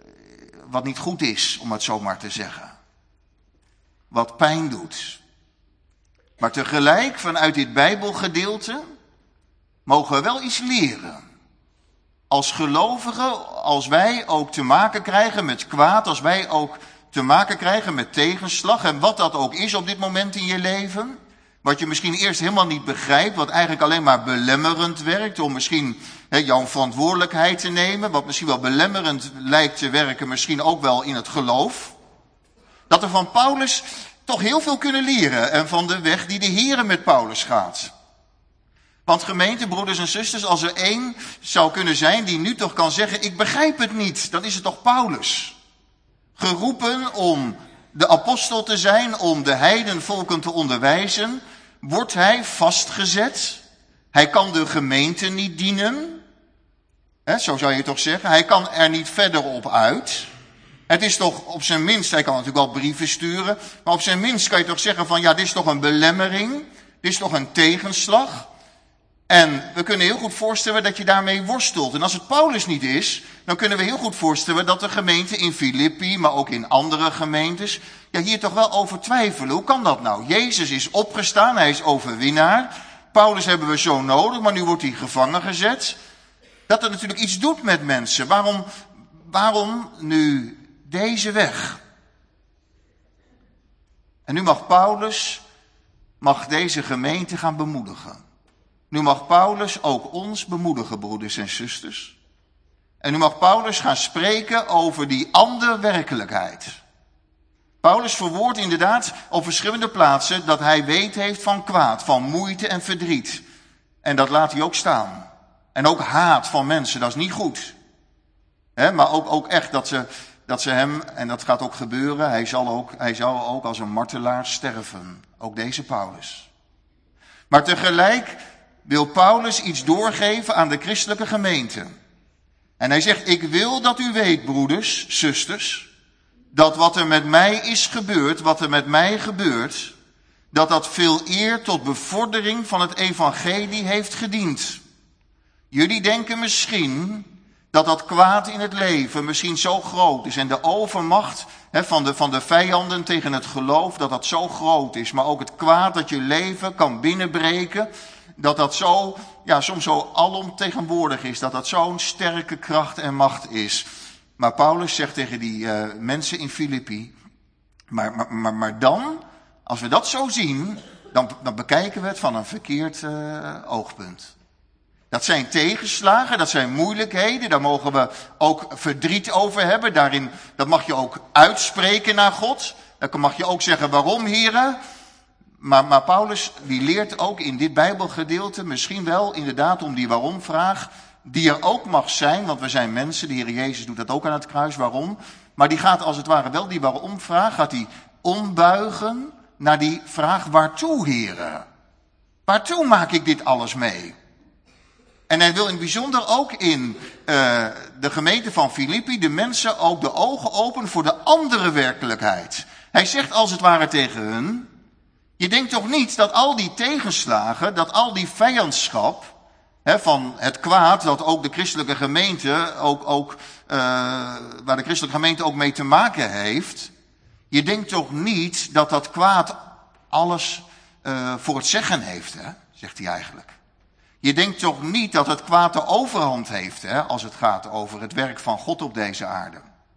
wat niet goed is, om het zo maar te zeggen. Wat pijn doet. Maar tegelijk, vanuit dit Bijbelgedeelte, mogen we wel iets leren. Als gelovigen, als wij ook te maken krijgen met kwaad, als wij ook te maken krijgen met tegenslag, en wat dat ook is op dit moment in je leven, wat je misschien eerst helemaal niet begrijpt, wat eigenlijk alleen maar belemmerend werkt, om misschien he, jouw verantwoordelijkheid te nemen, wat misschien wel belemmerend lijkt te werken, misschien ook wel in het geloof, dat we van Paulus toch heel veel kunnen leren en van de weg die de Heere met Paulus gaat. Want gemeente, broeders en zusters, als er één zou kunnen zijn die nu toch kan zeggen, ik begrijp het niet, dan is het toch Paulus. Geroepen om de apostel te zijn, om de heidenvolken te onderwijzen, wordt hij vastgezet. Hij kan de gemeente niet dienen. He, zo zou je toch zeggen. Hij kan er niet verder op uit. Het is toch op zijn minst, hij kan natuurlijk wel brieven sturen, maar op zijn minst kan je toch zeggen van, ja, dit is toch een belemmering, dit is toch een tegenslag. En we kunnen heel goed voorstellen dat je daarmee worstelt. En als het Paulus niet is, dan kunnen we heel goed voorstellen dat de gemeente in Filippi, maar ook in andere gemeentes, ja, hier toch wel over twijfelen. Hoe kan dat nou? Jezus is opgestaan, hij is overwinnaar. Paulus hebben we zo nodig, maar nu wordt hij gevangen gezet. Dat het natuurlijk iets doet met mensen. Waarom, waarom nu deze weg? En nu mag Paulus, mag deze gemeente gaan bemoedigen. Nu mag Paulus ook ons bemoedigen, broeders en zusters. En nu mag Paulus gaan spreken over die andere werkelijkheid. Paulus verwoordt inderdaad op verschillende plaatsen dat hij weet heeft van kwaad, van moeite en verdriet. En dat laat hij ook staan. En ook haat van mensen, dat is niet goed. He, maar ook, ook echt dat ze, dat ze hem, en dat gaat ook gebeuren, hij zal ook, hij zal ook als een martelaar sterven. Ook deze Paulus. Maar tegelijk wil Paulus iets doorgeven aan de christelijke gemeente. En hij zegt, ik wil dat u weet, broeders, zusters, dat wat er met mij is gebeurd, wat er met mij gebeurt, dat dat veel eer tot bevordering van het evangelie heeft gediend. Jullie denken misschien dat dat kwaad in het leven misschien zo groot is en de overmacht he, van, de, van de vijanden tegen het geloof, dat dat zo groot is. Maar ook het kwaad dat je leven kan binnenbreken, dat dat zo, ja, soms zo alomtegenwoordig is, dat dat zo'n sterke kracht en macht is. Maar Paulus zegt tegen die uh, mensen in Filippi, maar, maar, maar, maar dan, als we dat zo zien, dan, dan bekijken we het van een verkeerd uh, oogpunt. Dat zijn tegenslagen, dat zijn moeilijkheden, daar mogen we ook verdriet over hebben. Daarin, dat mag je ook uitspreken naar God. Dan mag je ook zeggen, waarom, heren? Maar, maar Paulus die leert ook in dit Bijbelgedeelte misschien wel inderdaad om die waarom-vraag, die er ook mag zijn, want we zijn mensen, de Heer Jezus doet dat ook aan het kruis, waarom? Maar die gaat als het ware wel die waarom-vraag, gaat die ombuigen naar die vraag, waartoe, heren? Waartoe maak ik dit alles mee? En hij wil in het bijzonder ook in uh, de gemeente van Filippi de mensen ook de ogen openen voor de andere werkelijkheid. Hij zegt als het ware tegen hun, je denkt toch niet dat al die tegenslagen, dat al die vijandschap hè, van het kwaad, dat ook de christelijke gemeente, ook, ook, uh, waar de christelijke gemeente ook mee te maken heeft, je denkt toch niet dat dat kwaad alles uh, voor het zeggen heeft, hè? Zegt hij eigenlijk. Je denkt toch niet dat het kwaad de overhand heeft, hè, als het gaat over het werk van God op deze aarde.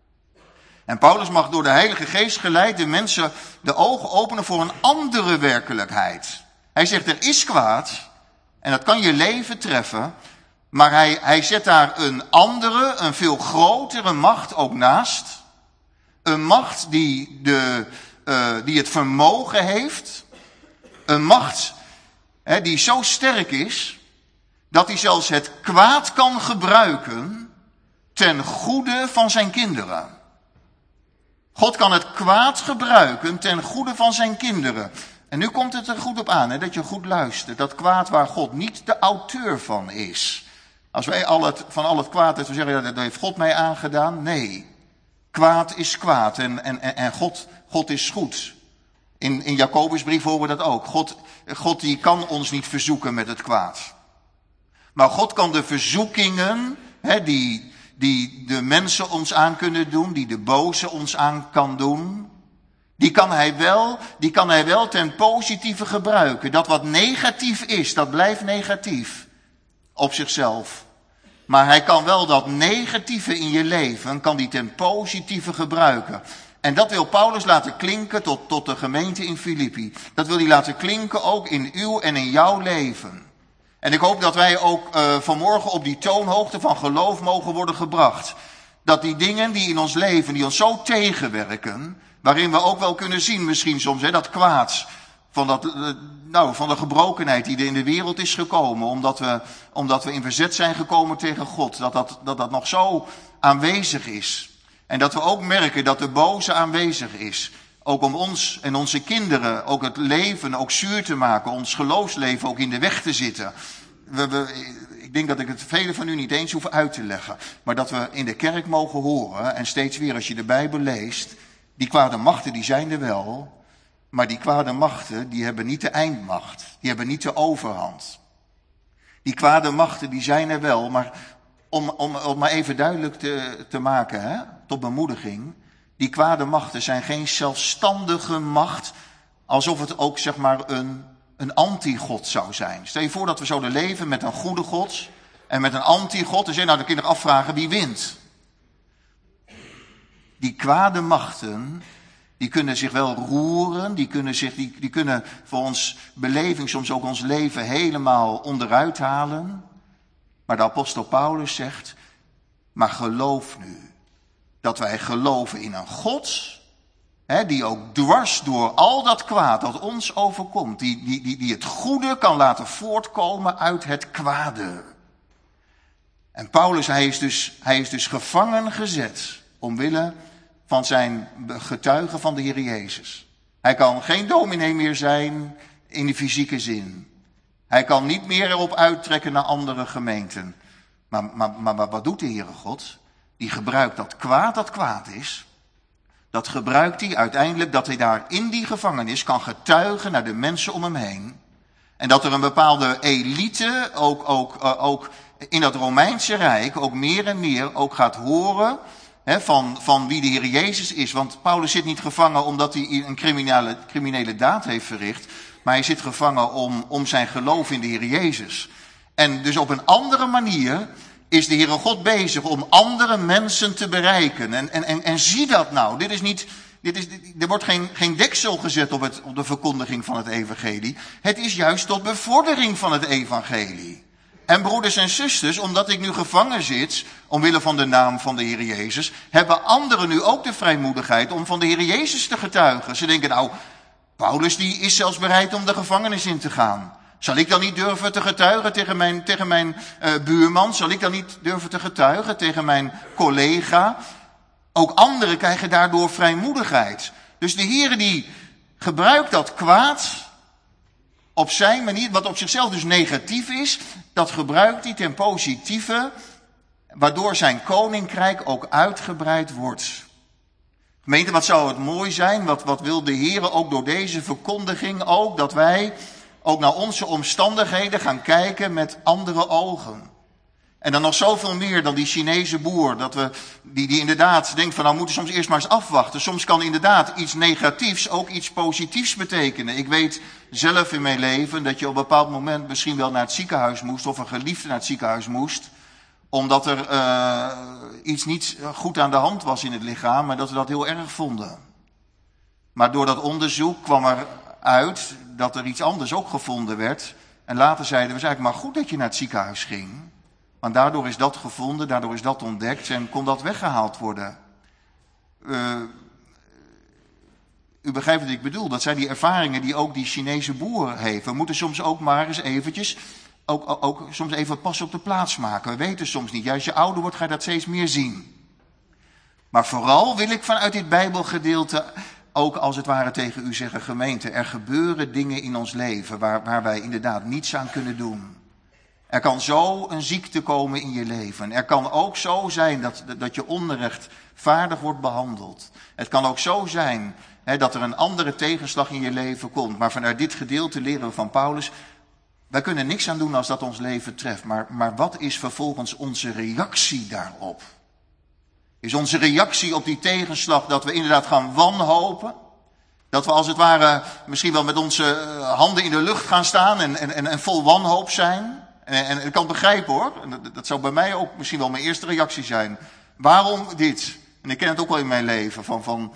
En Paulus mag door de Heilige Geest geleid de mensen de ogen openen voor een andere werkelijkheid. Hij zegt, er is kwaad, en dat kan je leven treffen, maar hij, hij zet daar een andere, een veel grotere macht ook naast. Een macht die, de, uh, die het vermogen heeft, een macht hè, die zo sterk is, dat hij zelfs het kwaad kan gebruiken ten goede van zijn kinderen. God kan het kwaad gebruiken ten goede van zijn kinderen. En nu komt het er goed op aan, hè, dat je goed luistert. Dat kwaad waar God niet de auteur van is. Als wij al het, van al het kwaad dat we zeggen, ja, dat heeft God mij aangedaan. Nee, kwaad is kwaad en, en, en God, God is goed. In, in Jacobusbrief horen we dat ook. God, God die kan ons niet verzoeken met het kwaad. Maar God kan de verzoekingen, hè, die, die de mensen ons aan kunnen doen, die de boze ons aan kan doen, Die kan hij wel, die kan hij wel ten positieve gebruiken. Dat wat negatief is, dat blijft negatief op zichzelf. Maar hij kan wel dat negatieve in je leven, kan die ten positieve gebruiken. En dat wil Paulus laten klinken tot, tot de gemeente in Filippi. Dat wil hij laten klinken ook in uw en in jouw leven. En ik hoop dat wij ook uh, vanmorgen op die toonhoogte van geloof mogen worden gebracht. Dat die dingen die in ons leven, die ons zo tegenwerken, waarin we ook wel kunnen zien misschien soms, hè, dat kwaad van, dat, uh, nou, van de gebrokenheid die er in de wereld is gekomen, omdat we, omdat we in verzet zijn gekomen tegen God, dat dat, dat dat nog zo aanwezig is. En dat we ook merken dat de boze aanwezig is. Ook om ons en onze kinderen, ook het leven ook zuur te maken, ons geloofsleven ook in de weg te zitten. We, we, ik denk dat ik het velen van u niet eens hoef uit te leggen. Maar dat we in de kerk mogen horen, en steeds weer als je de Bijbel leest, die kwade machten die zijn er wel, maar die kwade machten die hebben niet de eindmacht, die hebben niet de overhand. Die kwade machten die zijn er wel, maar om, om, om maar even duidelijk te, te maken, hè, tot bemoediging, die kwade machten zijn geen zelfstandige macht, alsof het ook zeg maar een, een anti-God zou zijn. Stel je voor dat we zouden leven met een goede God en met een anti-God. Dus je nou de kinderen afvragen wie wint. Die kwade machten, die kunnen zich wel roeren, die kunnen, zich, die, die kunnen voor ons beleving soms ook ons leven helemaal onderuit halen. Maar de apostel Paulus zegt, maar geloof nu dat wij geloven in een God, hè, die ook dwars door al dat kwaad dat ons overkomt, die, die, die, die het goede kan laten voortkomen uit het kwade. En Paulus, hij is dus, hij is dus gevangen gezet omwille van zijn getuigen van de Heer Jezus. Hij kan geen dominee meer zijn in de fysieke zin. Hij kan niet meer erop uittrekken naar andere gemeenten. Maar, maar, maar, maar wat doet de Heere God? Die gebruikt dat kwaad dat kwaad is. Dat gebruikt hij uiteindelijk dat hij daar in die gevangenis kan getuigen naar de mensen om hem heen. En dat er een bepaalde elite ook, ook, uh, ook in dat Romeinse Rijk ook meer en meer ook gaat horen hè, van, van wie de Heer Jezus is. Want Paulus zit niet gevangen omdat hij een criminele, criminele daad heeft verricht. Maar hij zit gevangen om, om zijn geloof in de Heer Jezus. En dus op een andere manier is de Heere God bezig om andere mensen te bereiken. En, en, en, en zie dat nou. Dit is niet, dit is, er wordt geen, geen deksel gezet op, het, op de verkondiging van het evangelie. Het is juist tot bevordering van het evangelie. En broeders en zusters, omdat ik nu gevangen zit, omwille van de naam van de Heer Jezus, hebben anderen nu ook de vrijmoedigheid om van de Heer Jezus te getuigen. Ze denken nou, Paulus die is zelfs bereid om de gevangenis in te gaan. Zal ik dan niet durven te getuigen tegen mijn, tegen mijn uh, buurman? Zal ik dan niet durven te getuigen tegen mijn collega? Ook anderen krijgen daardoor vrijmoedigheid. Dus de Heer die gebruikt dat kwaad op zijn manier, wat op zichzelf dus negatief is, dat gebruikt hij ten positieve, waardoor zijn koninkrijk ook uitgebreid wordt. Gemeente, wat zou het mooi zijn, wat, wat wil de Heer ook door deze verkondiging ook, dat wij ook naar onze omstandigheden gaan kijken met andere ogen. En dan nog zoveel meer dan die Chinese boer, dat we, die, die inderdaad denkt van nou moeten we soms eerst maar eens afwachten. Soms kan inderdaad iets negatiefs ook iets positiefs betekenen. Ik weet zelf in mijn leven dat je op een bepaald moment misschien wel naar het ziekenhuis moest of een geliefde naar het ziekenhuis moest. Omdat er uh, iets niet goed aan de hand was in het lichaam en dat we dat heel erg vonden. Maar door dat onderzoek kwam er uit dat er iets anders ook gevonden werd. En later zeiden we, het is eigenlijk maar goed dat je naar het ziekenhuis ging. Want daardoor is dat gevonden, daardoor is dat ontdekt en kon dat weggehaald worden. Uh, u begrijpt wat ik bedoel, dat zijn die ervaringen die ook die Chinese boer heeft. We moeten soms ook maar eens eventjes, ook, ook, ook soms even pas op de plaats maken. We weten soms niet, juist je ouder wordt ga je dat steeds meer zien. Maar vooral wil ik vanuit dit Bijbelgedeelte ook als het ware tegen u zeggen, gemeente, er gebeuren dingen in ons leven waar, waar wij inderdaad niets aan kunnen doen. Er kan zo een ziekte komen in je leven. Er kan ook zo zijn dat, dat je onrechtvaardig wordt behandeld. Het kan ook zo zijn hè, dat er een andere tegenslag in je leven komt. Maar vanuit dit gedeelte leren we van Paulus, wij kunnen niks aan doen als dat ons leven treft. Maar, maar wat is vervolgens onze reactie daarop? Is onze reactie op die tegenslag dat we inderdaad gaan wanhopen? Dat we als het ware misschien wel met onze handen in de lucht gaan staan en, en, en vol wanhoop zijn. En, en ik kan het begrijpen hoor. Dat, dat zou bij mij ook misschien wel mijn eerste reactie zijn. Waarom dit? En ik ken het ook wel in mijn leven. Van, van,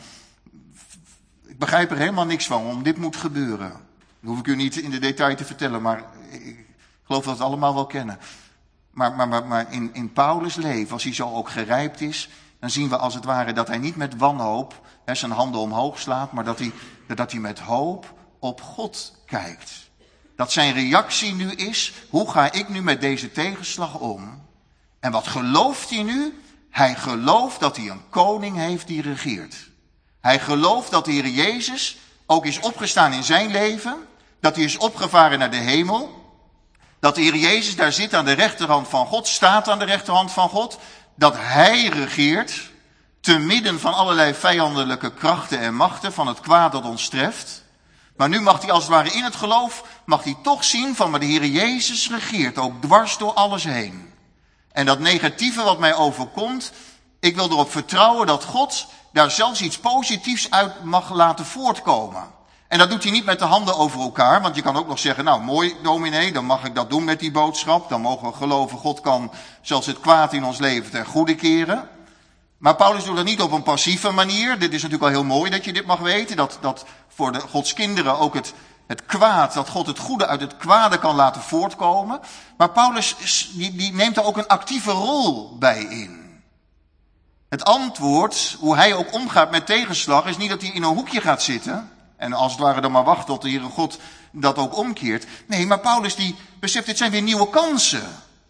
ik begrijp er helemaal niks van om dit moet gebeuren. Dat hoef ik u niet in de detail te vertellen, maar ik geloof dat we het allemaal wel kennen. Maar, maar, maar, maar in, in Paulus' leven, als hij zo ook gerijpt is, dan zien we als het ware dat hij niet met wanhoop hè, zijn handen omhoog slaat, maar dat hij, dat hij met hoop op God kijkt. Dat zijn reactie nu is, hoe ga ik nu met deze tegenslag om? En wat gelooft hij nu? Hij gelooft dat hij een koning heeft die regeert. Hij gelooft dat de Heer Jezus ook is opgestaan in zijn leven, dat hij is opgevaren naar de hemel, dat de Heer Jezus daar zit aan de rechterhand van God, staat aan de rechterhand van God, dat hij regeert, te midden van allerlei vijandelijke krachten en machten, van het kwaad dat ons treft. Maar nu mag hij als het ware in het geloof, mag hij toch zien van, maar de Heer Jezus regeert ook dwars door alles heen. En dat negatieve wat mij overkomt, ik wil erop vertrouwen dat God daar zelfs iets positiefs uit mag laten voortkomen. En dat doet hij niet met de handen over elkaar, want je kan ook nog zeggen, nou mooi dominee, dan mag ik dat doen met die boodschap. Dan mogen we geloven, God kan zelfs het kwaad in ons leven ten goede keren. Maar Paulus doet dat niet op een passieve manier. Dit is natuurlijk wel heel mooi dat je dit mag weten, dat, dat voor de Gods kinderen ook het, het kwaad, dat God het goede uit het kwade kan laten voortkomen. Maar Paulus die, die neemt er ook een actieve rol bij in. Het antwoord, hoe hij ook omgaat met tegenslag, is niet dat hij in een hoekje gaat zitten en als het ware dan maar wacht tot de Heere God dat ook omkeert. Nee, maar Paulus die beseft, dit zijn weer nieuwe kansen.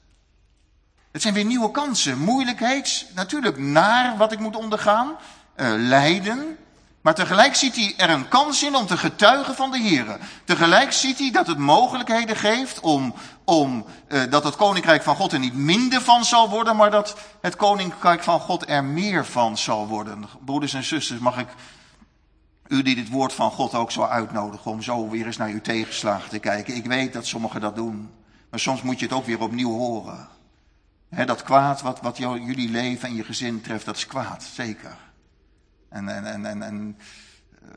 Het zijn weer nieuwe kansen. Moeilijkheid, natuurlijk naar wat ik moet ondergaan, uh, lijden. Maar tegelijk ziet hij er een kans in om te getuigen van de Heere. Tegelijk ziet hij dat het mogelijkheden geeft om, om uh, dat het koninkrijk van God er niet minder van zal worden, maar dat het koninkrijk van God er meer van zal worden. Broeders en zusters, mag ik u die dit woord van God ook zo uitnodigen om zo weer eens naar uw tegenslagen te kijken. Ik weet dat sommigen dat doen, maar soms moet je het ook weer opnieuw horen. He, dat kwaad wat, wat jou, jullie leven en je gezin treft, dat is kwaad, zeker. En, en, en, en, en, uh,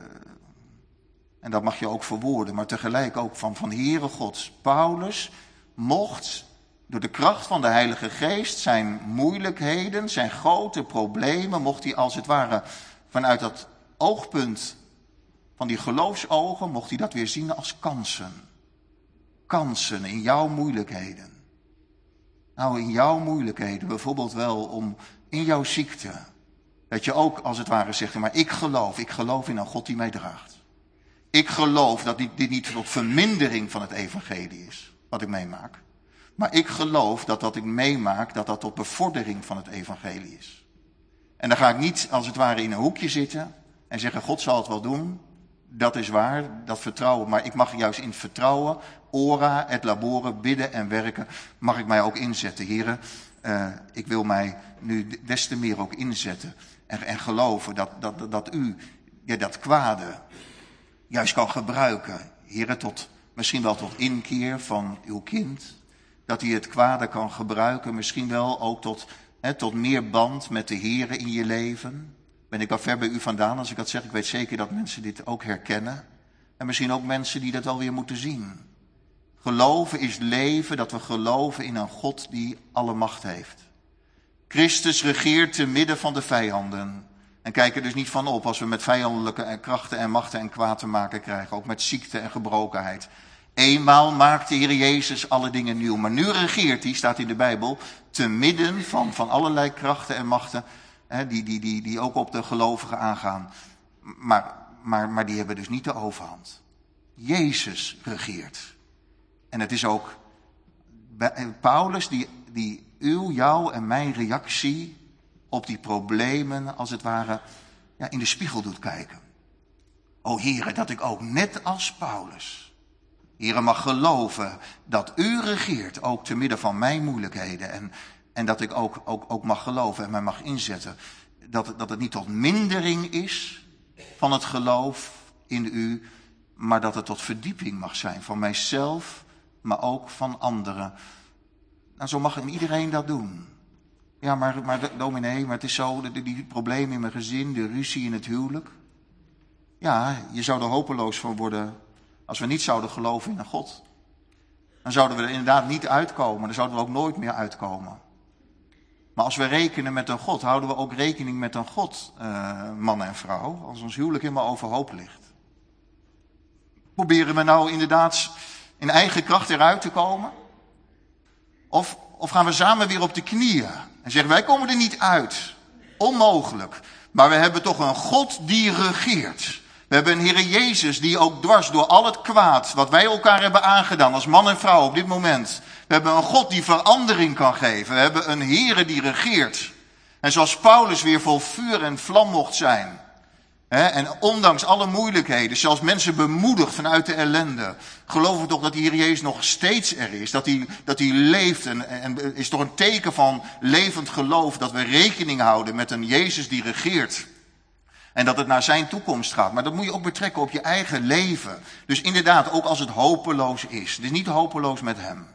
en dat mag je ook verwoorden, maar tegelijk ook van, van Heere God. Paulus mocht door de kracht van de Heilige Geest zijn moeilijkheden, zijn grote problemen, mocht hij als het ware vanuit dat oogpunt van die geloofsogen, mocht hij dat weer zien als kansen. Kansen in jouw moeilijkheden. Nou, in jouw moeilijkheden, bijvoorbeeld wel om in jouw ziekte, dat je ook als het ware zegt, maar ik geloof, ik geloof in een God die mij draagt. Ik geloof dat dit, dit niet tot vermindering van het evangelie is, wat ik meemaak. Maar ik geloof dat wat ik meemaak, dat dat tot bevordering van het evangelie is. En dan ga ik niet als het ware in een hoekje zitten en zeggen, God zal het wel doen. Dat is waar, dat vertrouwen. Maar ik mag juist in het vertrouwen, ora et labore, bidden en werken, mag ik mij ook inzetten. Heren, uh, ik wil mij nu des te meer ook inzetten. En, en geloven dat, dat, dat u ja, dat kwade juist kan gebruiken. Heren, tot, misschien wel tot inkeer van uw kind. Dat u het kwade kan gebruiken. Misschien wel ook tot, hè, tot meer band met de Heren in je leven. Ben ik al ver bij u vandaan als ik dat zeg? Ik weet zeker dat mensen dit ook herkennen. En misschien ook mensen die dat alweer moeten zien. Geloven is leven, dat we geloven in een God die alle macht heeft. Christus regeert te midden van de vijanden. En kijk er dus niet van op als we met vijandelijke krachten en machten en kwaad te maken krijgen. Ook met ziekte en gebrokenheid. Eenmaal maakt de Heer Jezus alle dingen nieuw. Maar nu regeert hij, staat in de Bijbel, te midden van, van allerlei krachten en machten. Hè, die, die, die, die ook op de gelovigen aangaan. Maar, maar, maar die hebben dus niet de overhand. Jezus regeert. En het is ook Paulus die, die uw, jouw en mijn reactie op die problemen als het ware ja, in de spiegel doet kijken. O Heere, dat ik ook net als Paulus, Heere, mag geloven dat u regeert, ook te midden van mijn moeilijkheden. En, en dat ik ook, ook, ook mag geloven en mij mag inzetten. Dat, dat het niet tot mindering is van het geloof in u, maar dat het tot verdieping mag zijn van mijzelf, maar ook van anderen. Nou, zo mag iedereen dat doen. Ja, maar, maar dominee, maar het is zo, die, die problemen in mijn gezin, de ruzie in het huwelijk. Ja, je zou er hopeloos van worden als we niet zouden geloven in een God. Dan zouden we er inderdaad niet uitkomen. Dan zouden we ook nooit meer uitkomen. Maar als we rekenen met een God, houden we ook rekening met een God, uh, man en vrouw. Als ons huwelijk helemaal overhoop ligt. Proberen we nou inderdaad in eigen kracht eruit te komen? Of, of gaan we samen weer op de knieën en zeggen wij komen er niet uit. Onmogelijk. Maar we hebben toch een God die regeert. We hebben een Heere Jezus die ook dwars door al het kwaad wat wij elkaar hebben aangedaan als man en vrouw op dit moment. We hebben een God die verandering kan geven. We hebben een Heere die regeert. En zoals Paulus weer vol vuur en vlam mocht zijn. He, en ondanks alle moeilijkheden, zelfs mensen bemoedigd vanuit de ellende, geloven we toch dat de Heer Jezus nog steeds er is. Dat hij, dat hij leeft en, en is toch een teken van levend geloof dat we rekening houden met een Jezus die regeert. En dat het naar zijn toekomst gaat. Maar dat moet je ook betrekken op je eigen leven. Dus inderdaad, ook als het hopeloos is. Het is niet hopeloos met hem.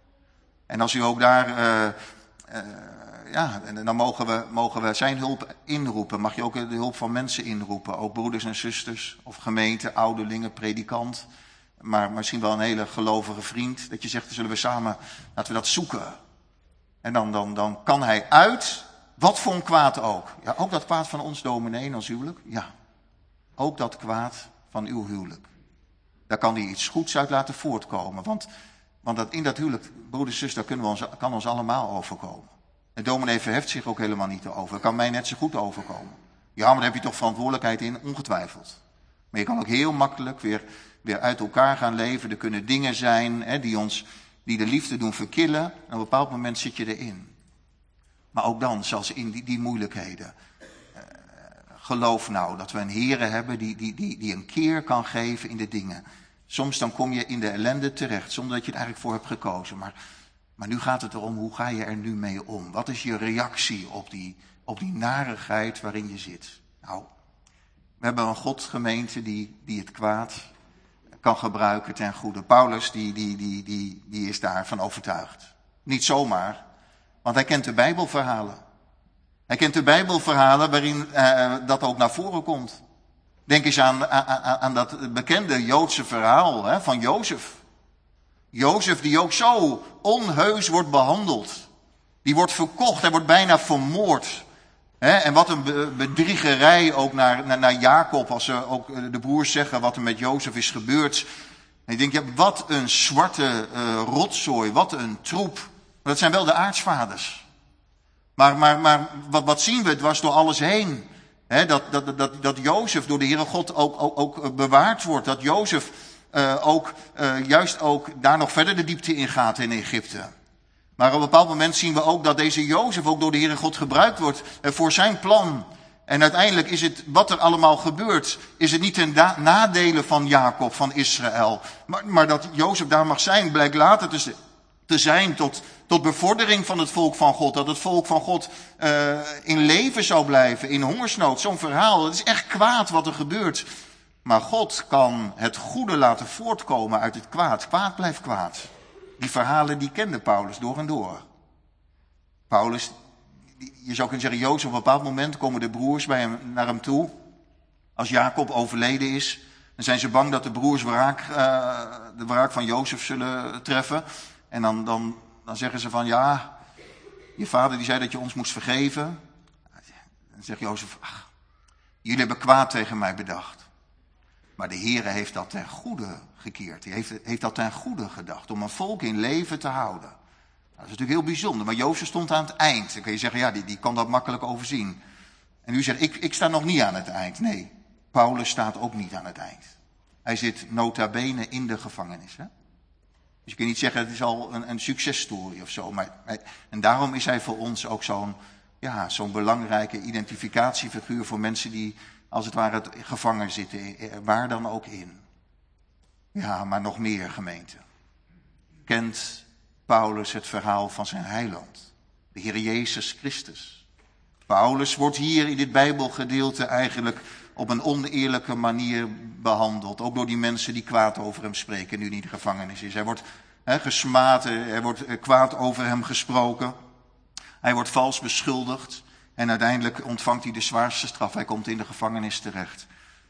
En als u ook daar... Uh, uh, Ja, en dan mogen we, mogen we zijn hulp inroepen. Mag je ook de hulp van mensen inroepen. Ook broeders en zusters of gemeente, ouderlingen, predikant. Maar misschien wel een hele gelovige vriend. Dat je zegt, zullen we samen, laten we dat zoeken. En dan, dan, dan kan hij uit, wat voor een kwaad ook. Ja, ook dat kwaad van ons dominee in ons huwelijk. Ja, ook dat kwaad van uw huwelijk. Daar kan hij iets goeds uit laten voortkomen. Want, want dat, in dat huwelijk, broeders en zusters, daar kunnen we ons, kan ons allemaal overkomen. De dominee verheft zich ook helemaal niet over. Dat kan mij net zo goed overkomen. Ja, maar daar heb je toch verantwoordelijkheid in, ongetwijfeld. Maar je kan ook heel makkelijk weer, weer uit elkaar gaan leven. Er kunnen dingen zijn hè, die, ons, die de liefde doen verkillen. En op een bepaald moment zit je erin. Maar ook dan, zelfs in die, die moeilijkheden. Uh, geloof nou dat we een Heere hebben die, die, die, die een keer kan geven in de dingen. Soms dan kom je in de ellende terecht, zonder dat je het eigenlijk voor hebt gekozen. Maar... Maar nu gaat het erom, hoe ga je er nu mee om? Wat is je reactie op die, op die narigheid waarin je zit? Nou, we hebben een Godgemeente die, die het kwaad kan gebruiken ten goede. Paulus die, die, die, die, die is daarvan overtuigd. Niet zomaar, want hij kent de Bijbelverhalen. Hij kent de Bijbelverhalen waarin uh, dat ook naar voren komt. Denk eens aan, aan, aan dat bekende Joodse verhaal hè, van Jozef. Jozef die ook zo onheus wordt behandeld. Die wordt verkocht, hij wordt bijna vermoord. He, en wat een bedriegerij ook naar, naar, naar Jacob, als ze ook de broers zeggen wat er met Jozef is gebeurd. En ik denk, ja, wat een zwarte uh, rotzooi, wat een troep. Maar dat zijn wel de aartsvaders. Maar, maar, maar wat, wat zien we, het was door alles heen. He, dat, dat, dat, dat Jozef door de Heere God ook, ook, ook bewaard wordt. Dat Jozef... Uh, ook, uh, juist ook daar nog verder de diepte in gaat in Egypte. Maar op een bepaald moment zien we ook dat deze Jozef ook door de Heere God gebruikt wordt uh, voor zijn plan. En uiteindelijk is het, wat er allemaal gebeurt, is het niet ten da- nadele van Jacob, van Israël. Maar, maar dat Jozef daar mag zijn, blijkt later te, te zijn tot, tot bevordering van het volk van God. Dat het volk van God uh, in leven zou blijven, in hongersnood. Zo'n verhaal, het is echt kwaad wat er gebeurt. Maar God kan het goede laten voortkomen uit het kwaad. Kwaad blijft kwaad. Die verhalen die kende Paulus door en door. Paulus, je zou kunnen zeggen, Jozef, op een bepaald moment komen de broers bij hem, naar hem toe. Als Jacob overleden is, dan zijn ze bang dat de broers wraak, uh, de wraak van Jozef zullen treffen. En dan, dan, dan zeggen ze van, ja, je vader die zei dat je ons moest vergeven. Dan zegt Jozef, ach, jullie hebben kwaad tegen mij bedacht. Maar de Heere heeft dat ten goede gekeerd. Hij heeft, heeft dat ten goede gedacht. Om een volk in leven te houden. Nou, dat is natuurlijk heel bijzonder. Maar Jozef stond aan het eind. Dan kun je zeggen, ja, die, die kan dat makkelijk overzien. En u zegt, ik, ik sta nog niet aan het eind. Nee, Paulus staat ook niet aan het eind. Hij zit nota bene in de gevangenis. Hè? Dus je kunt niet zeggen, het is al een, een successtory of zo. Maar, en daarom is hij voor ons ook zo'n, ja, zo'n belangrijke identificatiefiguur voor mensen die... als het ware het gevangen zitten, waar dan ook in. Ja, maar nog meer gemeente. Kent Paulus het verhaal van zijn heiland, de Heer Jezus Christus. Paulus wordt hier in dit Bijbelgedeelte eigenlijk op een oneerlijke manier behandeld. Ook door die mensen die kwaad over hem spreken nu hij in de gevangenis is. Hij wordt he, gesmaad, er wordt kwaad over hem gesproken. Hij wordt vals beschuldigd. En uiteindelijk ontvangt hij de zwaarste straf. Hij komt in de gevangenis terecht.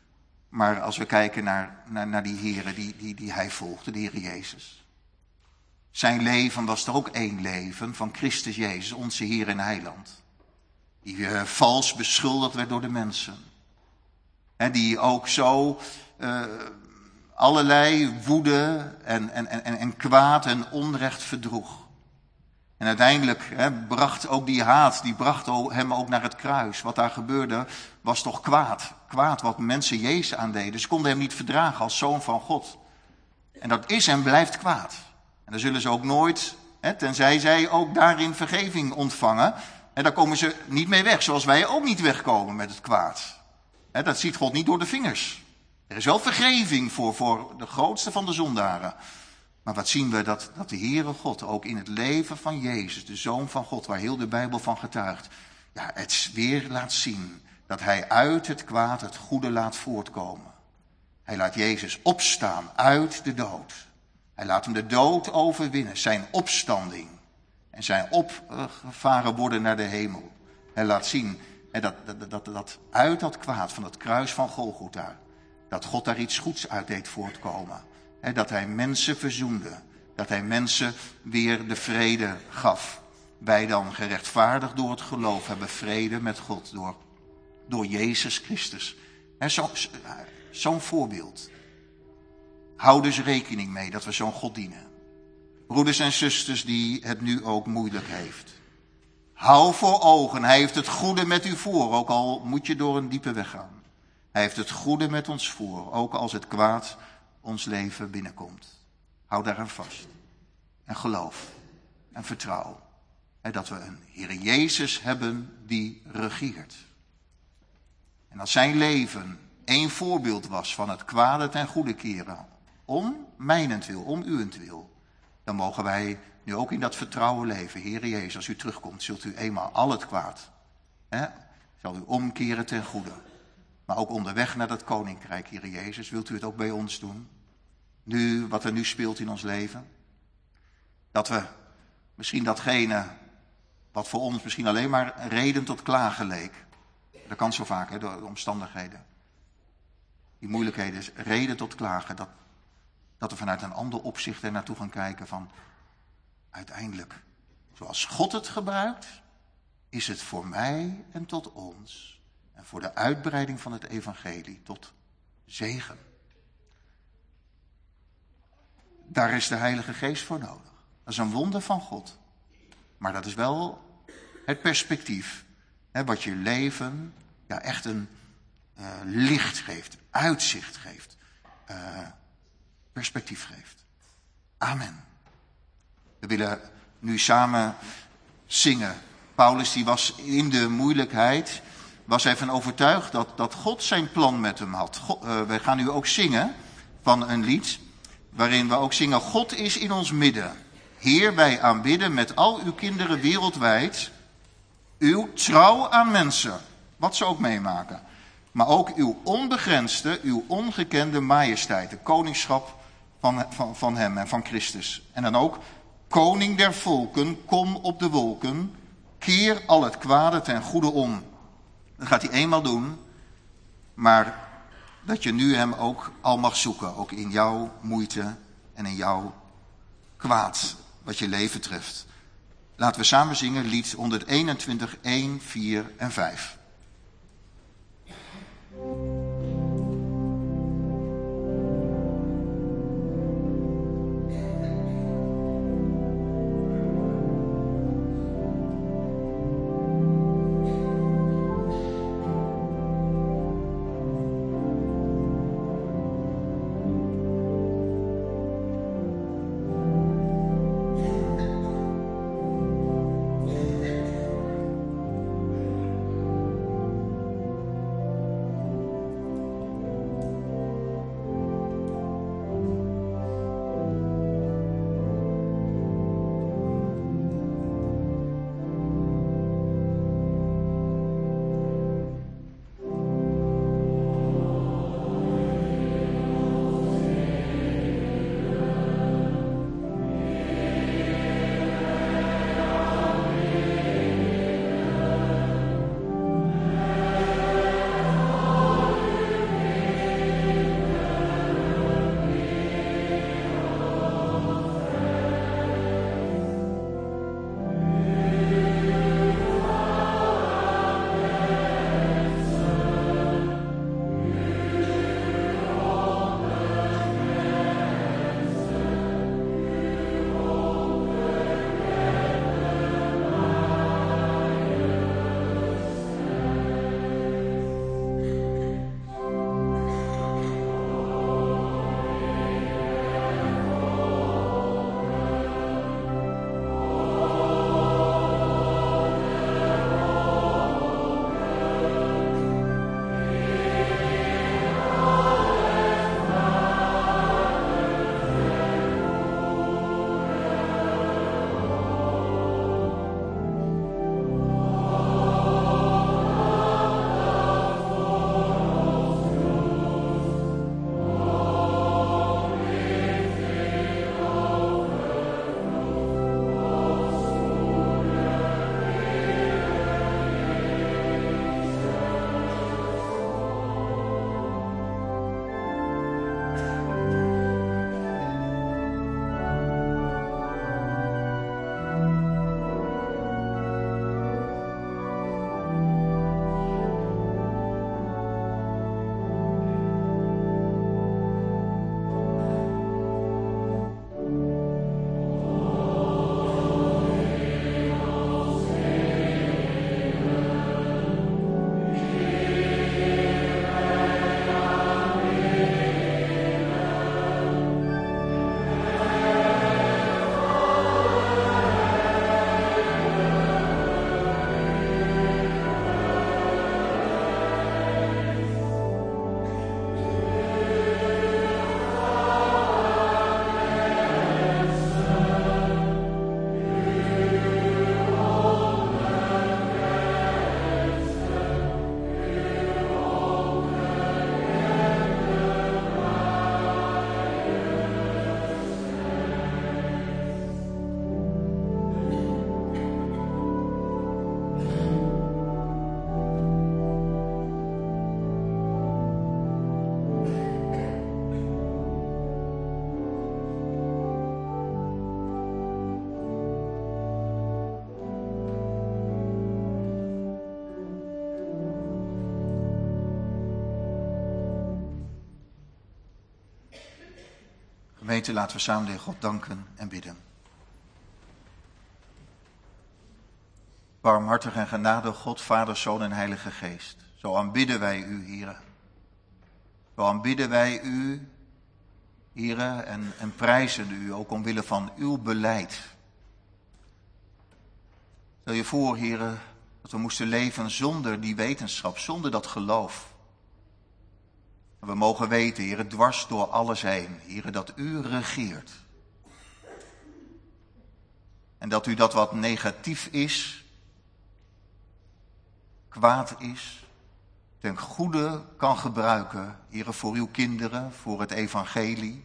Maar als we kijken naar, naar, naar die heren die, die, die hij volgde, de Heer Jezus. Zijn leven was er ook één leven van Christus Jezus, onze Heer en Heiland. Die uh, vals beschuldigd werd door de mensen. He, die ook zo uh, allerlei woede en, en, en, en kwaad en onrecht verdroeg. En uiteindelijk he, bracht ook die haat, die bracht hem ook naar het kruis. Wat daar gebeurde was toch kwaad. Kwaad wat mensen Jezus aandeden. Ze konden hem niet verdragen als zoon van God. En dat is en blijft kwaad. En dan zullen ze ook nooit, he, tenzij zij ook daarin vergeving ontvangen. En daar komen ze niet mee weg, zoals wij ook niet wegkomen met het kwaad. He, dat ziet God niet door de vingers. Er is wel vergeving voor, voor de grootste van de zondaren. Maar wat zien we dat, dat de Heere God ook in het leven van Jezus, de Zoon van God, waar heel de Bijbel van getuigt, ja, het weer laat zien dat hij uit het kwaad het goede laat voortkomen. Hij laat Jezus opstaan uit de dood. Hij laat hem de dood overwinnen, zijn opstanding en zijn opgevaren worden naar de hemel. Hij laat zien hè, dat, dat, dat, dat uit dat kwaad van het kruis van Golgotha, dat God daar iets goeds uit deed voortkomen. He, dat hij mensen verzoende. Dat hij mensen weer de vrede gaf. Wij dan gerechtvaardigd door het geloof hebben vrede met God. Door, door Jezus Christus. He, zo, zo'n voorbeeld. Hou dus rekening mee dat we zo'n God dienen. Broeders en zusters die het nu ook moeilijk heeft. Hou voor ogen. Hij heeft het goede met u voor. Ook al moet je door een diepe weg gaan. Hij heeft het goede met ons voor. Ook als het kwaad ons leven binnenkomt. Hou daaraan vast. En geloof. En vertrouw. En dat we een Heer Jezus hebben die regeert. En als zijn leven één voorbeeld was van het kwade ten goede keren. Om mijnentwil, om uwentwil. Dan mogen wij nu ook in dat vertrouwen leven. Heer Jezus, als u terugkomt, zult u eenmaal al het kwaad. Hè, zal u omkeren ten goede. Maar ook onderweg naar dat koninkrijk, Heer Jezus, wilt u het ook bij ons doen? Nu, wat er nu speelt in ons leven. Dat we misschien datgene wat voor ons misschien alleen maar een reden tot klagen leek. Dat kan zo vaak, hè, door de omstandigheden. Die moeilijkheden is reden tot klagen. Dat, dat we vanuit een ander opzicht er naartoe gaan kijken van uiteindelijk, zoals God het gebruikt, is het voor mij en tot ons en voor de uitbreiding van het evangelie tot zegen. Daar is de Heilige Geest voor nodig. Dat is een wonder van God. Maar dat is wel het perspectief. Hè, wat je leven ja, echt een uh, licht geeft. Uitzicht geeft. Uh, perspectief geeft. Amen. We willen nu samen zingen. Paulus die was in de moeilijkheid. Was ervan overtuigd dat, dat God zijn plan met hem had. God, uh, wij gaan nu ook zingen van een lied. Waarin we ook zingen, God is in ons midden. Heer, wij aanbidden met al uw kinderen wereldwijd. Uw trouw aan mensen, wat ze ook meemaken. Maar ook uw onbegrensde, uw ongekende majesteit. De koningschap van, van, van hem en van Christus. En dan ook, koning der volken, kom op de wolken. Keer al het kwade ten goede om. Dat gaat hij eenmaal doen. Maar dat je nu hem ook al mag zoeken. Ook in jouw moeite en in jouw kwaad. Wat je leven treft. Laten we samen zingen lied honderdeenentwintig, een, vier en vijf. Gemeente, laten we samen de Heer God danken en bidden. Barmhartig en genadig God, Vader, Zoon en Heilige Geest. Zo aanbidden wij u, Here. Zo aanbidden wij u, Here, en, en prijzen u, ook omwille van uw beleid. Stel je voor, Here, dat we moesten leven zonder die wetenschap, zonder dat geloof. We mogen weten, Here, dwars door alles heen, Here, dat u regeert. En dat u dat wat negatief is, kwaad is, ten goede kan gebruiken, Here, voor uw kinderen, voor het evangelie.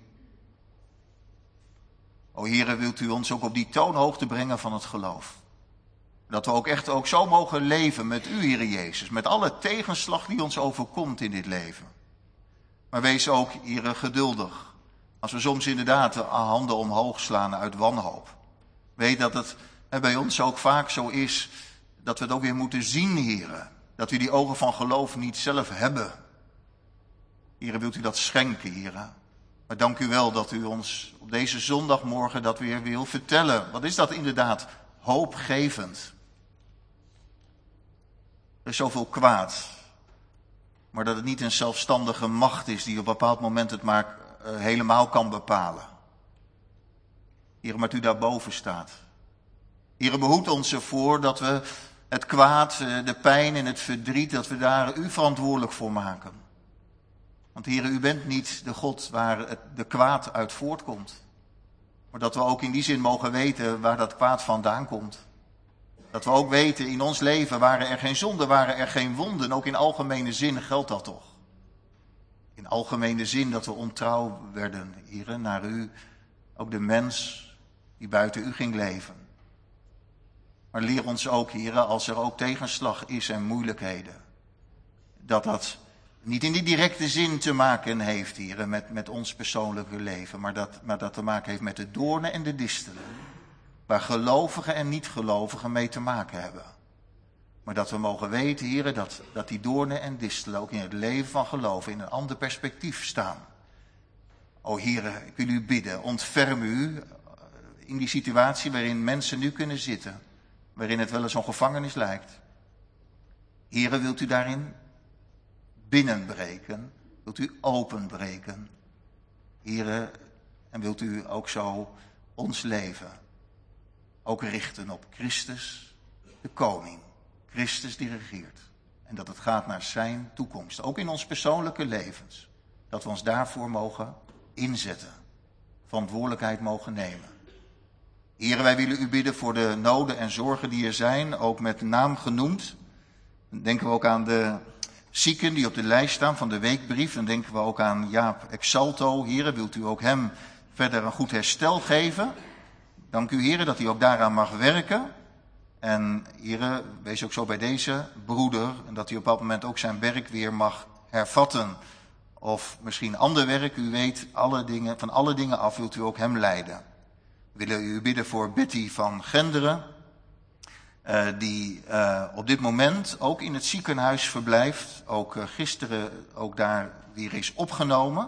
O Here, wilt u ons ook op die toonhoogte brengen van het geloof. Dat we ook echt ook zo mogen leven met u, Heere Jezus, met alle tegenslag die ons overkomt in dit leven. Maar wees ook, Heere, geduldig. Als we soms inderdaad de handen omhoog slaan uit wanhoop. Weet dat het bij ons ook vaak zo is, dat we het ook weer moeten zien, Heere. Dat we die ogen van geloof niet zelf hebben. Heere, wilt u dat schenken, Heere. Maar dank u wel dat u ons op deze zondagmorgen dat weer wil vertellen. Wat is dat inderdaad? Hoopgevend. Er is zoveel kwaad. Maar dat het niet een zelfstandige macht is die op een bepaald moment het maar uh, helemaal kan bepalen. Heere, maar u daarboven staat. Heere, behoed ons ervoor dat we het kwaad, de pijn en het verdriet, dat we daar u verantwoordelijk voor maken. Want Heere, u bent niet de God waar het, de kwaad uit voortkomt. Maar dat we ook in die zin mogen weten waar dat kwaad vandaan komt. Dat we ook weten, in ons leven waren er geen zonden, waren er geen wonden. Ook in algemene zin geldt dat toch. In algemene zin dat we ontrouw werden, Heere, naar u. Ook de mens die buiten u ging leven. Maar leer ons ook, Heere, als er ook tegenslag is en moeilijkheden. Dat dat niet in die directe zin te maken heeft, Heere, met, met ons persoonlijke leven. Maar dat, maar dat te maken heeft met de doornen en de distelen. Waar gelovigen en niet-gelovigen mee te maken hebben. Maar dat we mogen weten, Heere, dat, dat die doornen en distelen ook in het leven van geloven in een ander perspectief staan. O Heere, ik wil u bidden, ontferm u in die situatie waarin mensen nu kunnen zitten. Waarin het wel eens een gevangenis lijkt. Heere, wilt u daarin binnenbreken? Wilt u openbreken? Heere, en wilt u ook zo ons leven ook richten op Christus, de koning. Christus die regeert. En dat het gaat naar zijn toekomst. Ook in ons persoonlijke levens. Dat we ons daarvoor mogen inzetten. Verantwoordelijkheid mogen nemen. Heere, wij willen u bidden voor de noden en zorgen die er zijn, ook met naam genoemd. Dan denken we ook aan de zieken die op de lijst staan van de weekbrief. Dan denken we ook aan Jaap Exalto. Heere, wilt u ook hem verder een goed herstel geven? Dank u, Heere, dat u ook daaraan mag werken. En Heere, wees ook zo bij deze broeder, en dat hij op dat moment ook zijn werk weer mag hervatten. Of misschien ander werk, u weet alle dingen, van alle dingen af wilt u ook hem leiden. We willen u bidden voor Betty van Genderen, uh, die uh, op dit moment ook in het ziekenhuis verblijft. Ook uh, gisteren ook daar weer is opgenomen,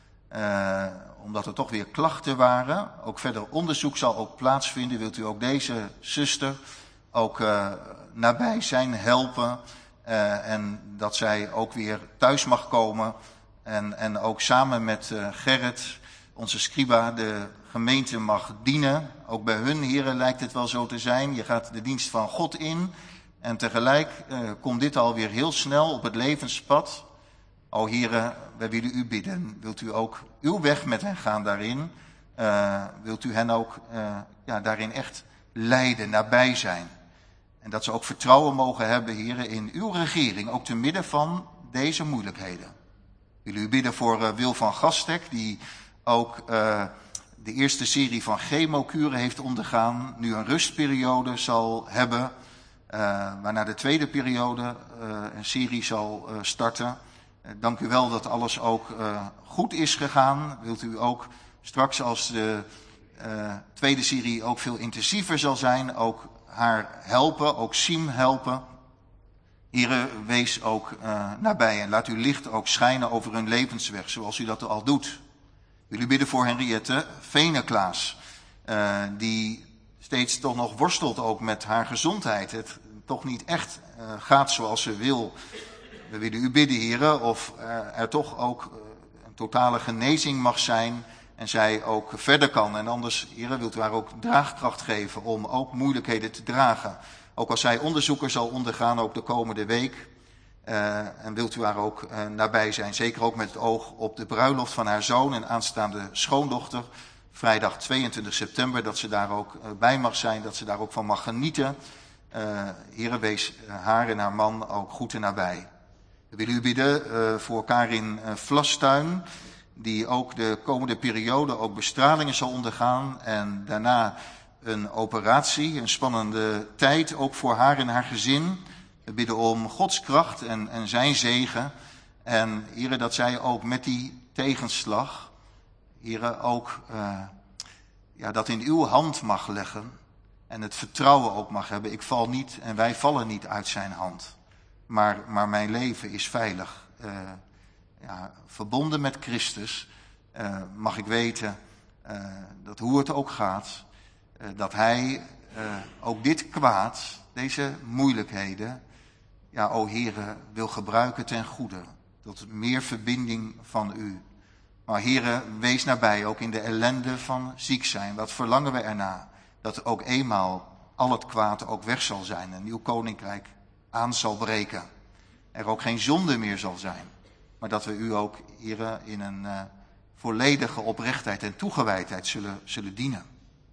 uh, omdat er toch weer klachten waren. Ook verder onderzoek zal ook plaatsvinden. Wilt u ook deze zuster ook uh, nabij zijn, helpen. Uh, en dat zij ook weer thuis mag komen. En, en ook samen met uh, Gerrit, onze scriba, de gemeente mag dienen. Ook bij hun, heren, lijkt het wel zo te zijn. Je gaat de dienst van God in. En tegelijk uh, komt dit alweer heel snel op het levenspad. O heren, wij willen u bidden. Wilt u ook uw weg met hen gaan daarin? Uh, wilt u hen ook uh, ja, daarin echt leiden, nabij zijn? En dat ze ook vertrouwen mogen hebben, heren, in uw regering. Ook te midden van deze moeilijkheden. Ik wil u bidden voor uh, Wil van Gastek, die ook uh, de eerste serie van chemokuren heeft ondergaan. Nu een rustperiode zal hebben. Uh, waarna de tweede periode uh, een serie zal uh, starten. Uh, dank u wel dat alles ook uh, goed is gegaan. Wilt u ook straks als de uh, tweede serie ook veel intensiever zal zijn, ook haar helpen, ook Siem helpen. Here, wees ook uh, nabij en laat uw licht ook schijnen over hun levensweg, zoals u dat al doet. Wil u bidden voor Henriette Veneklaas, uh, die steeds toch nog worstelt ook met haar gezondheid. Het toch niet echt uh, gaat zoals ze wil. We willen u bidden, heren, of uh, er toch ook uh, een totale genezing mag zijn en zij ook verder kan. En anders, heren, wilt u haar ook draagkracht geven om ook moeilijkheden te dragen. Ook als zij onderzoeken zal ondergaan, ook de komende week. Uh, en wilt u haar ook uh, nabij zijn. Zeker ook met het oog op de bruiloft van haar zoon en aanstaande schoondochter. Vrijdag tweeëntwintig september, dat ze daar ook uh, bij mag zijn, dat ze daar ook van mag genieten. Uh, Heren, wees haar en haar man ook goed en nabij. We willen u bidden uh, voor Karin uh, Vlastuin, die ook de komende periode ook bestralingen zal ondergaan. En daarna een operatie, een spannende tijd, ook voor haar en haar gezin. We bidden om Gods kracht en, en zijn zegen. En heren, dat zij ook met die tegenslag, heren, ook uh, ja, dat in uw hand mag leggen. En het vertrouwen ook mag hebben. Ik val niet en wij vallen niet uit zijn hand. Maar, maar mijn leven is veilig. Uh, ja, verbonden met Christus uh, mag ik weten uh, dat hoe het ook gaat, uh, dat hij uh, ook dit kwaad, deze moeilijkheden, ja, o Heere, wil gebruiken ten goede. Tot meer verbinding van u. Maar Heere, wees nabij, ook in de ellende van ziek zijn. Wat verlangen we erna? Dat ook eenmaal al het kwaad ook weg zal zijn en uw koninkrijk aan zal breken. Er ook geen zonde meer zal zijn. Maar dat we u ook, Heere, in een uh, volledige oprechtheid en toegewijdheid zullen, zullen dienen.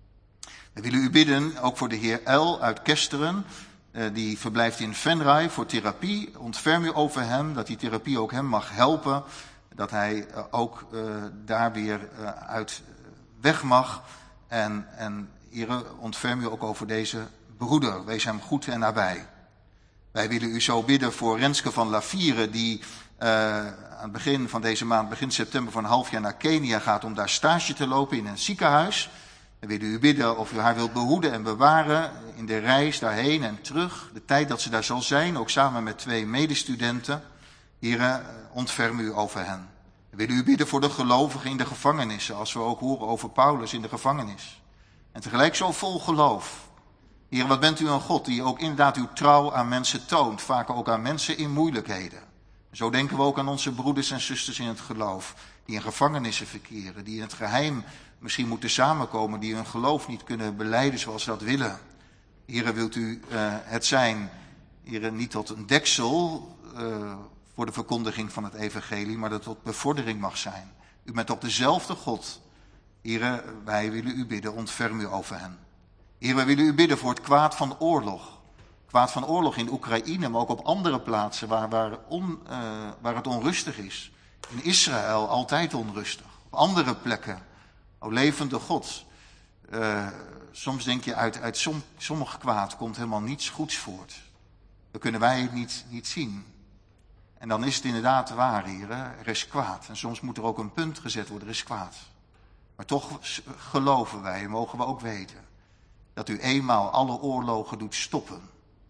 We willen u bidden, ook voor de heer L. uit Kesteren. Uh, die verblijft in Venray voor therapie. Ontferm u over hem, dat die therapie ook hem mag helpen. Dat hij uh, ook uh, daar weer uh, uit weg mag. En, en Heere, ontferm u ook over deze broeder. Wees hem goed en nabij. Wij willen u zo bidden voor Renske van Lavieren, die uh, aan het begin van deze maand, begin september, voor een half jaar naar Kenia gaat om daar stage te lopen in een ziekenhuis. We willen u bidden of u haar wilt behoeden en bewaren in de reis daarheen en terug. De tijd dat ze daar zal zijn, ook samen met twee medestudenten. Heere, ontferm u over hen. We willen u bidden voor de gelovigen in de gevangenissen, als we ook horen over Paulus in de gevangenis. En tegelijk zo vol geloof. Heer, wat bent u een God die ook inderdaad uw trouw aan mensen toont. Vaak ook aan mensen in moeilijkheden. Zo denken we ook aan onze broeders en zusters in het geloof. Die in gevangenissen verkeren. Die in het geheim misschien moeten samenkomen. Die hun geloof niet kunnen belijden zoals ze dat willen. Heer, wilt u uh, het zijn. Heer, niet tot een deksel uh, voor de verkondiging van het evangelie. Maar dat het tot bevordering mag zijn. U bent toch dezelfde God. Heer, wij willen u bidden. Ontferm u over hen. Heer, wij willen u bidden voor het kwaad van oorlog. Kwaad van oorlog in Oekraïne, maar ook op andere plaatsen waar, waar, on, uh, waar het onrustig is. In Israël altijd onrustig. Op andere plekken. O levende God. Uh, soms denk je uit, uit som, sommig kwaad komt helemaal niets goeds voort. Dat kunnen wij het niet, niet zien. En dan is het inderdaad waar, Heer. Er is kwaad. En soms moet er ook een punt gezet worden, er is kwaad. Maar toch geloven wij, en mogen we ook weten, dat u eenmaal alle oorlogen doet stoppen.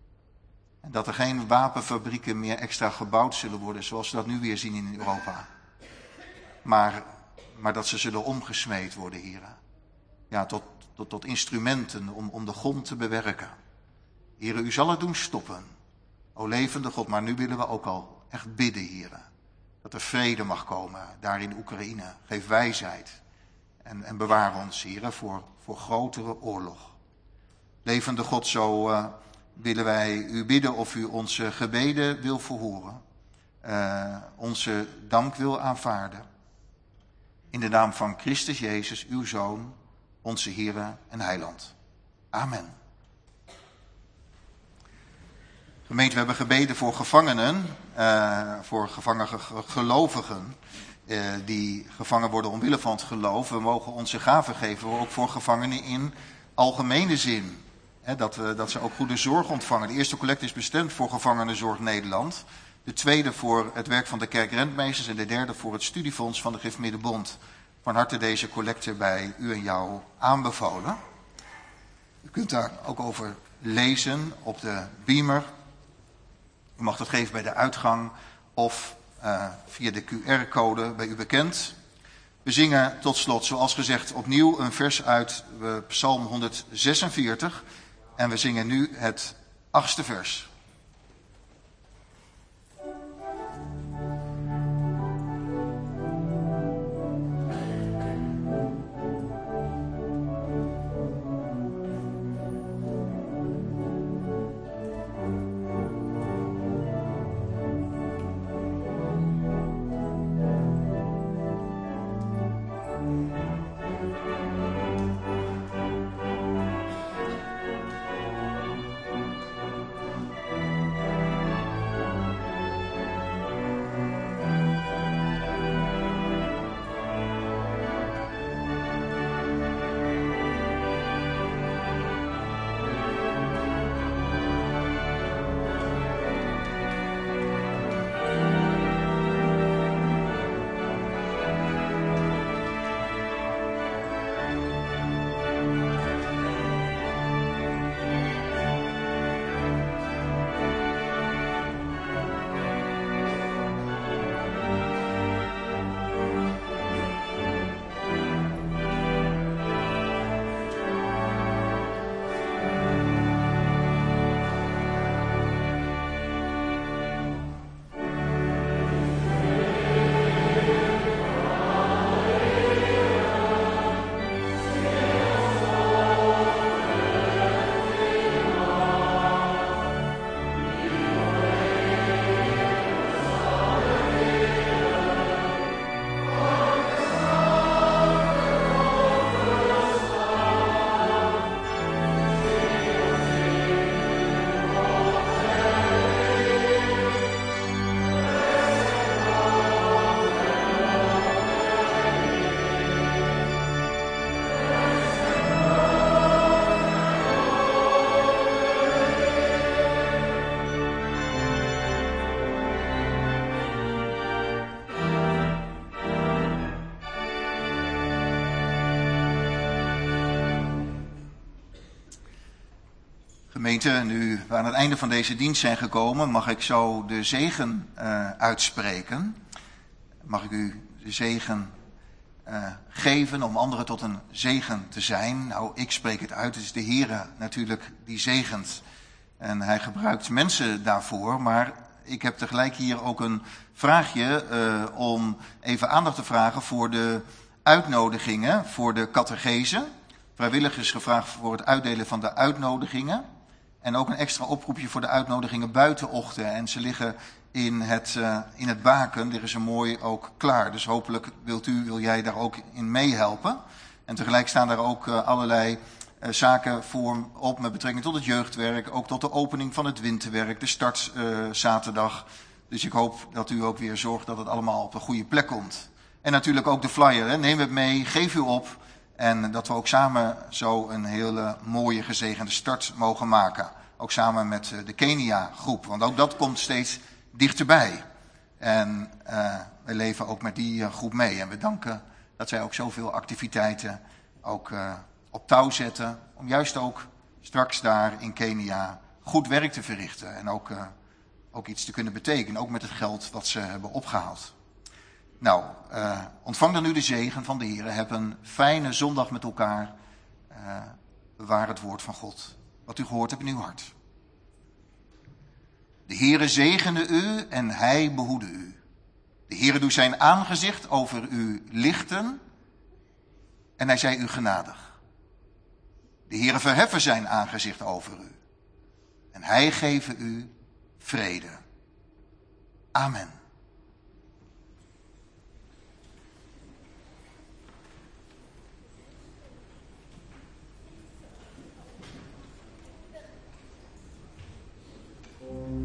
En dat er geen wapenfabrieken meer extra gebouwd zullen worden, zoals we dat nu weer zien in Europa. Maar, maar dat ze zullen omgesmeed worden, heren. Ja, tot, tot, tot instrumenten om, om de grond te bewerken. Heren, u zal het doen stoppen. O levende God, maar nu willen we ook al echt bidden, heren. Dat er vrede mag komen daar in Oekraïne. Geef wijsheid. En, en bewaar ons, heren, voor, voor grotere oorlog. Levende God, zo uh, willen wij u bidden of u onze gebeden wil verhoren. Uh, onze dank wil aanvaarden. In de naam van Christus Jezus, uw Zoon, onze Heere en Heiland. Amen. Gemeente, we hebben gebeden voor gevangenen, uh, voor gevangen gelovigen, uh, die gevangen worden omwille van het geloof. We mogen onze gaven geven, ook voor gevangenen in algemene zin. He, dat, we, dat ze ook goede zorg ontvangen. De eerste collecte is bestemd voor Gevangenenzorg Nederland. De tweede voor het werk van de kerkrentmeesters en de derde voor het studiefonds van de Giftmiddenbond. Van harte deze collecte bij u en jou aanbevolen. U kunt daar ook over lezen op de beamer. U mag dat geven bij de uitgang of uh, via de Q R-code bij u bekend. We zingen tot slot, zoals gezegd, opnieuw een vers uit Psalm honderdzesenveertig. En we zingen nu het achtste vers. Gemeente, nu we aan het einde van deze dienst zijn gekomen, mag ik zo de zegen uh, uitspreken. Mag ik u de zegen uh, geven om anderen tot een zegen te zijn. Nou, ik spreek het uit. Het is de Heere natuurlijk die zegent. En hij gebruikt mensen daarvoor. Maar ik heb tegelijk hier ook een vraagje uh, om even aandacht te vragen voor de uitnodigingen voor de catechese. Vrijwilligers gevraagd voor het uitdelen van de uitnodigingen. En ook een extra oproepje voor de uitnodigingen buitenochtend. En ze liggen in het, uh, in het baken, liggen ze mooi ook klaar. Dus hopelijk wilt u, wil jij daar ook in meehelpen. En tegelijk staan daar ook uh, allerlei uh, zaken voor op met betrekking tot het jeugdwerk. Ook tot de opening van het winterwerk, de start uh, zaterdag. Dus ik hoop dat u ook weer zorgt dat het allemaal op de goede plek komt. En natuurlijk ook de flyer, hè. Neem het mee, geef u op. En dat we ook samen zo een hele mooie gezegende start mogen maken. Ook samen met de Kenia-groep. Want ook dat komt steeds dichterbij. En uh, we leven ook met die uh, groep mee. En we danken dat zij ook zoveel activiteiten ook uh, op touw zetten. Om juist ook straks daar in Kenia goed werk te verrichten. En ook, uh, ook iets te kunnen betekenen. Ook met het geld wat ze hebben opgehaald. Nou, uh, ontvang dan nu de zegen van de Heer. Heb een fijne zondag met elkaar. Uh, bewaar het woord van God. Wat u gehoord hebt in uw hart. De Heere zegene u en hij behoede u. De Heere doet zijn aangezicht over u lichten en hij zij u genadig. De Heere verheffen zijn aangezicht over u en hij geven u vrede. Amen.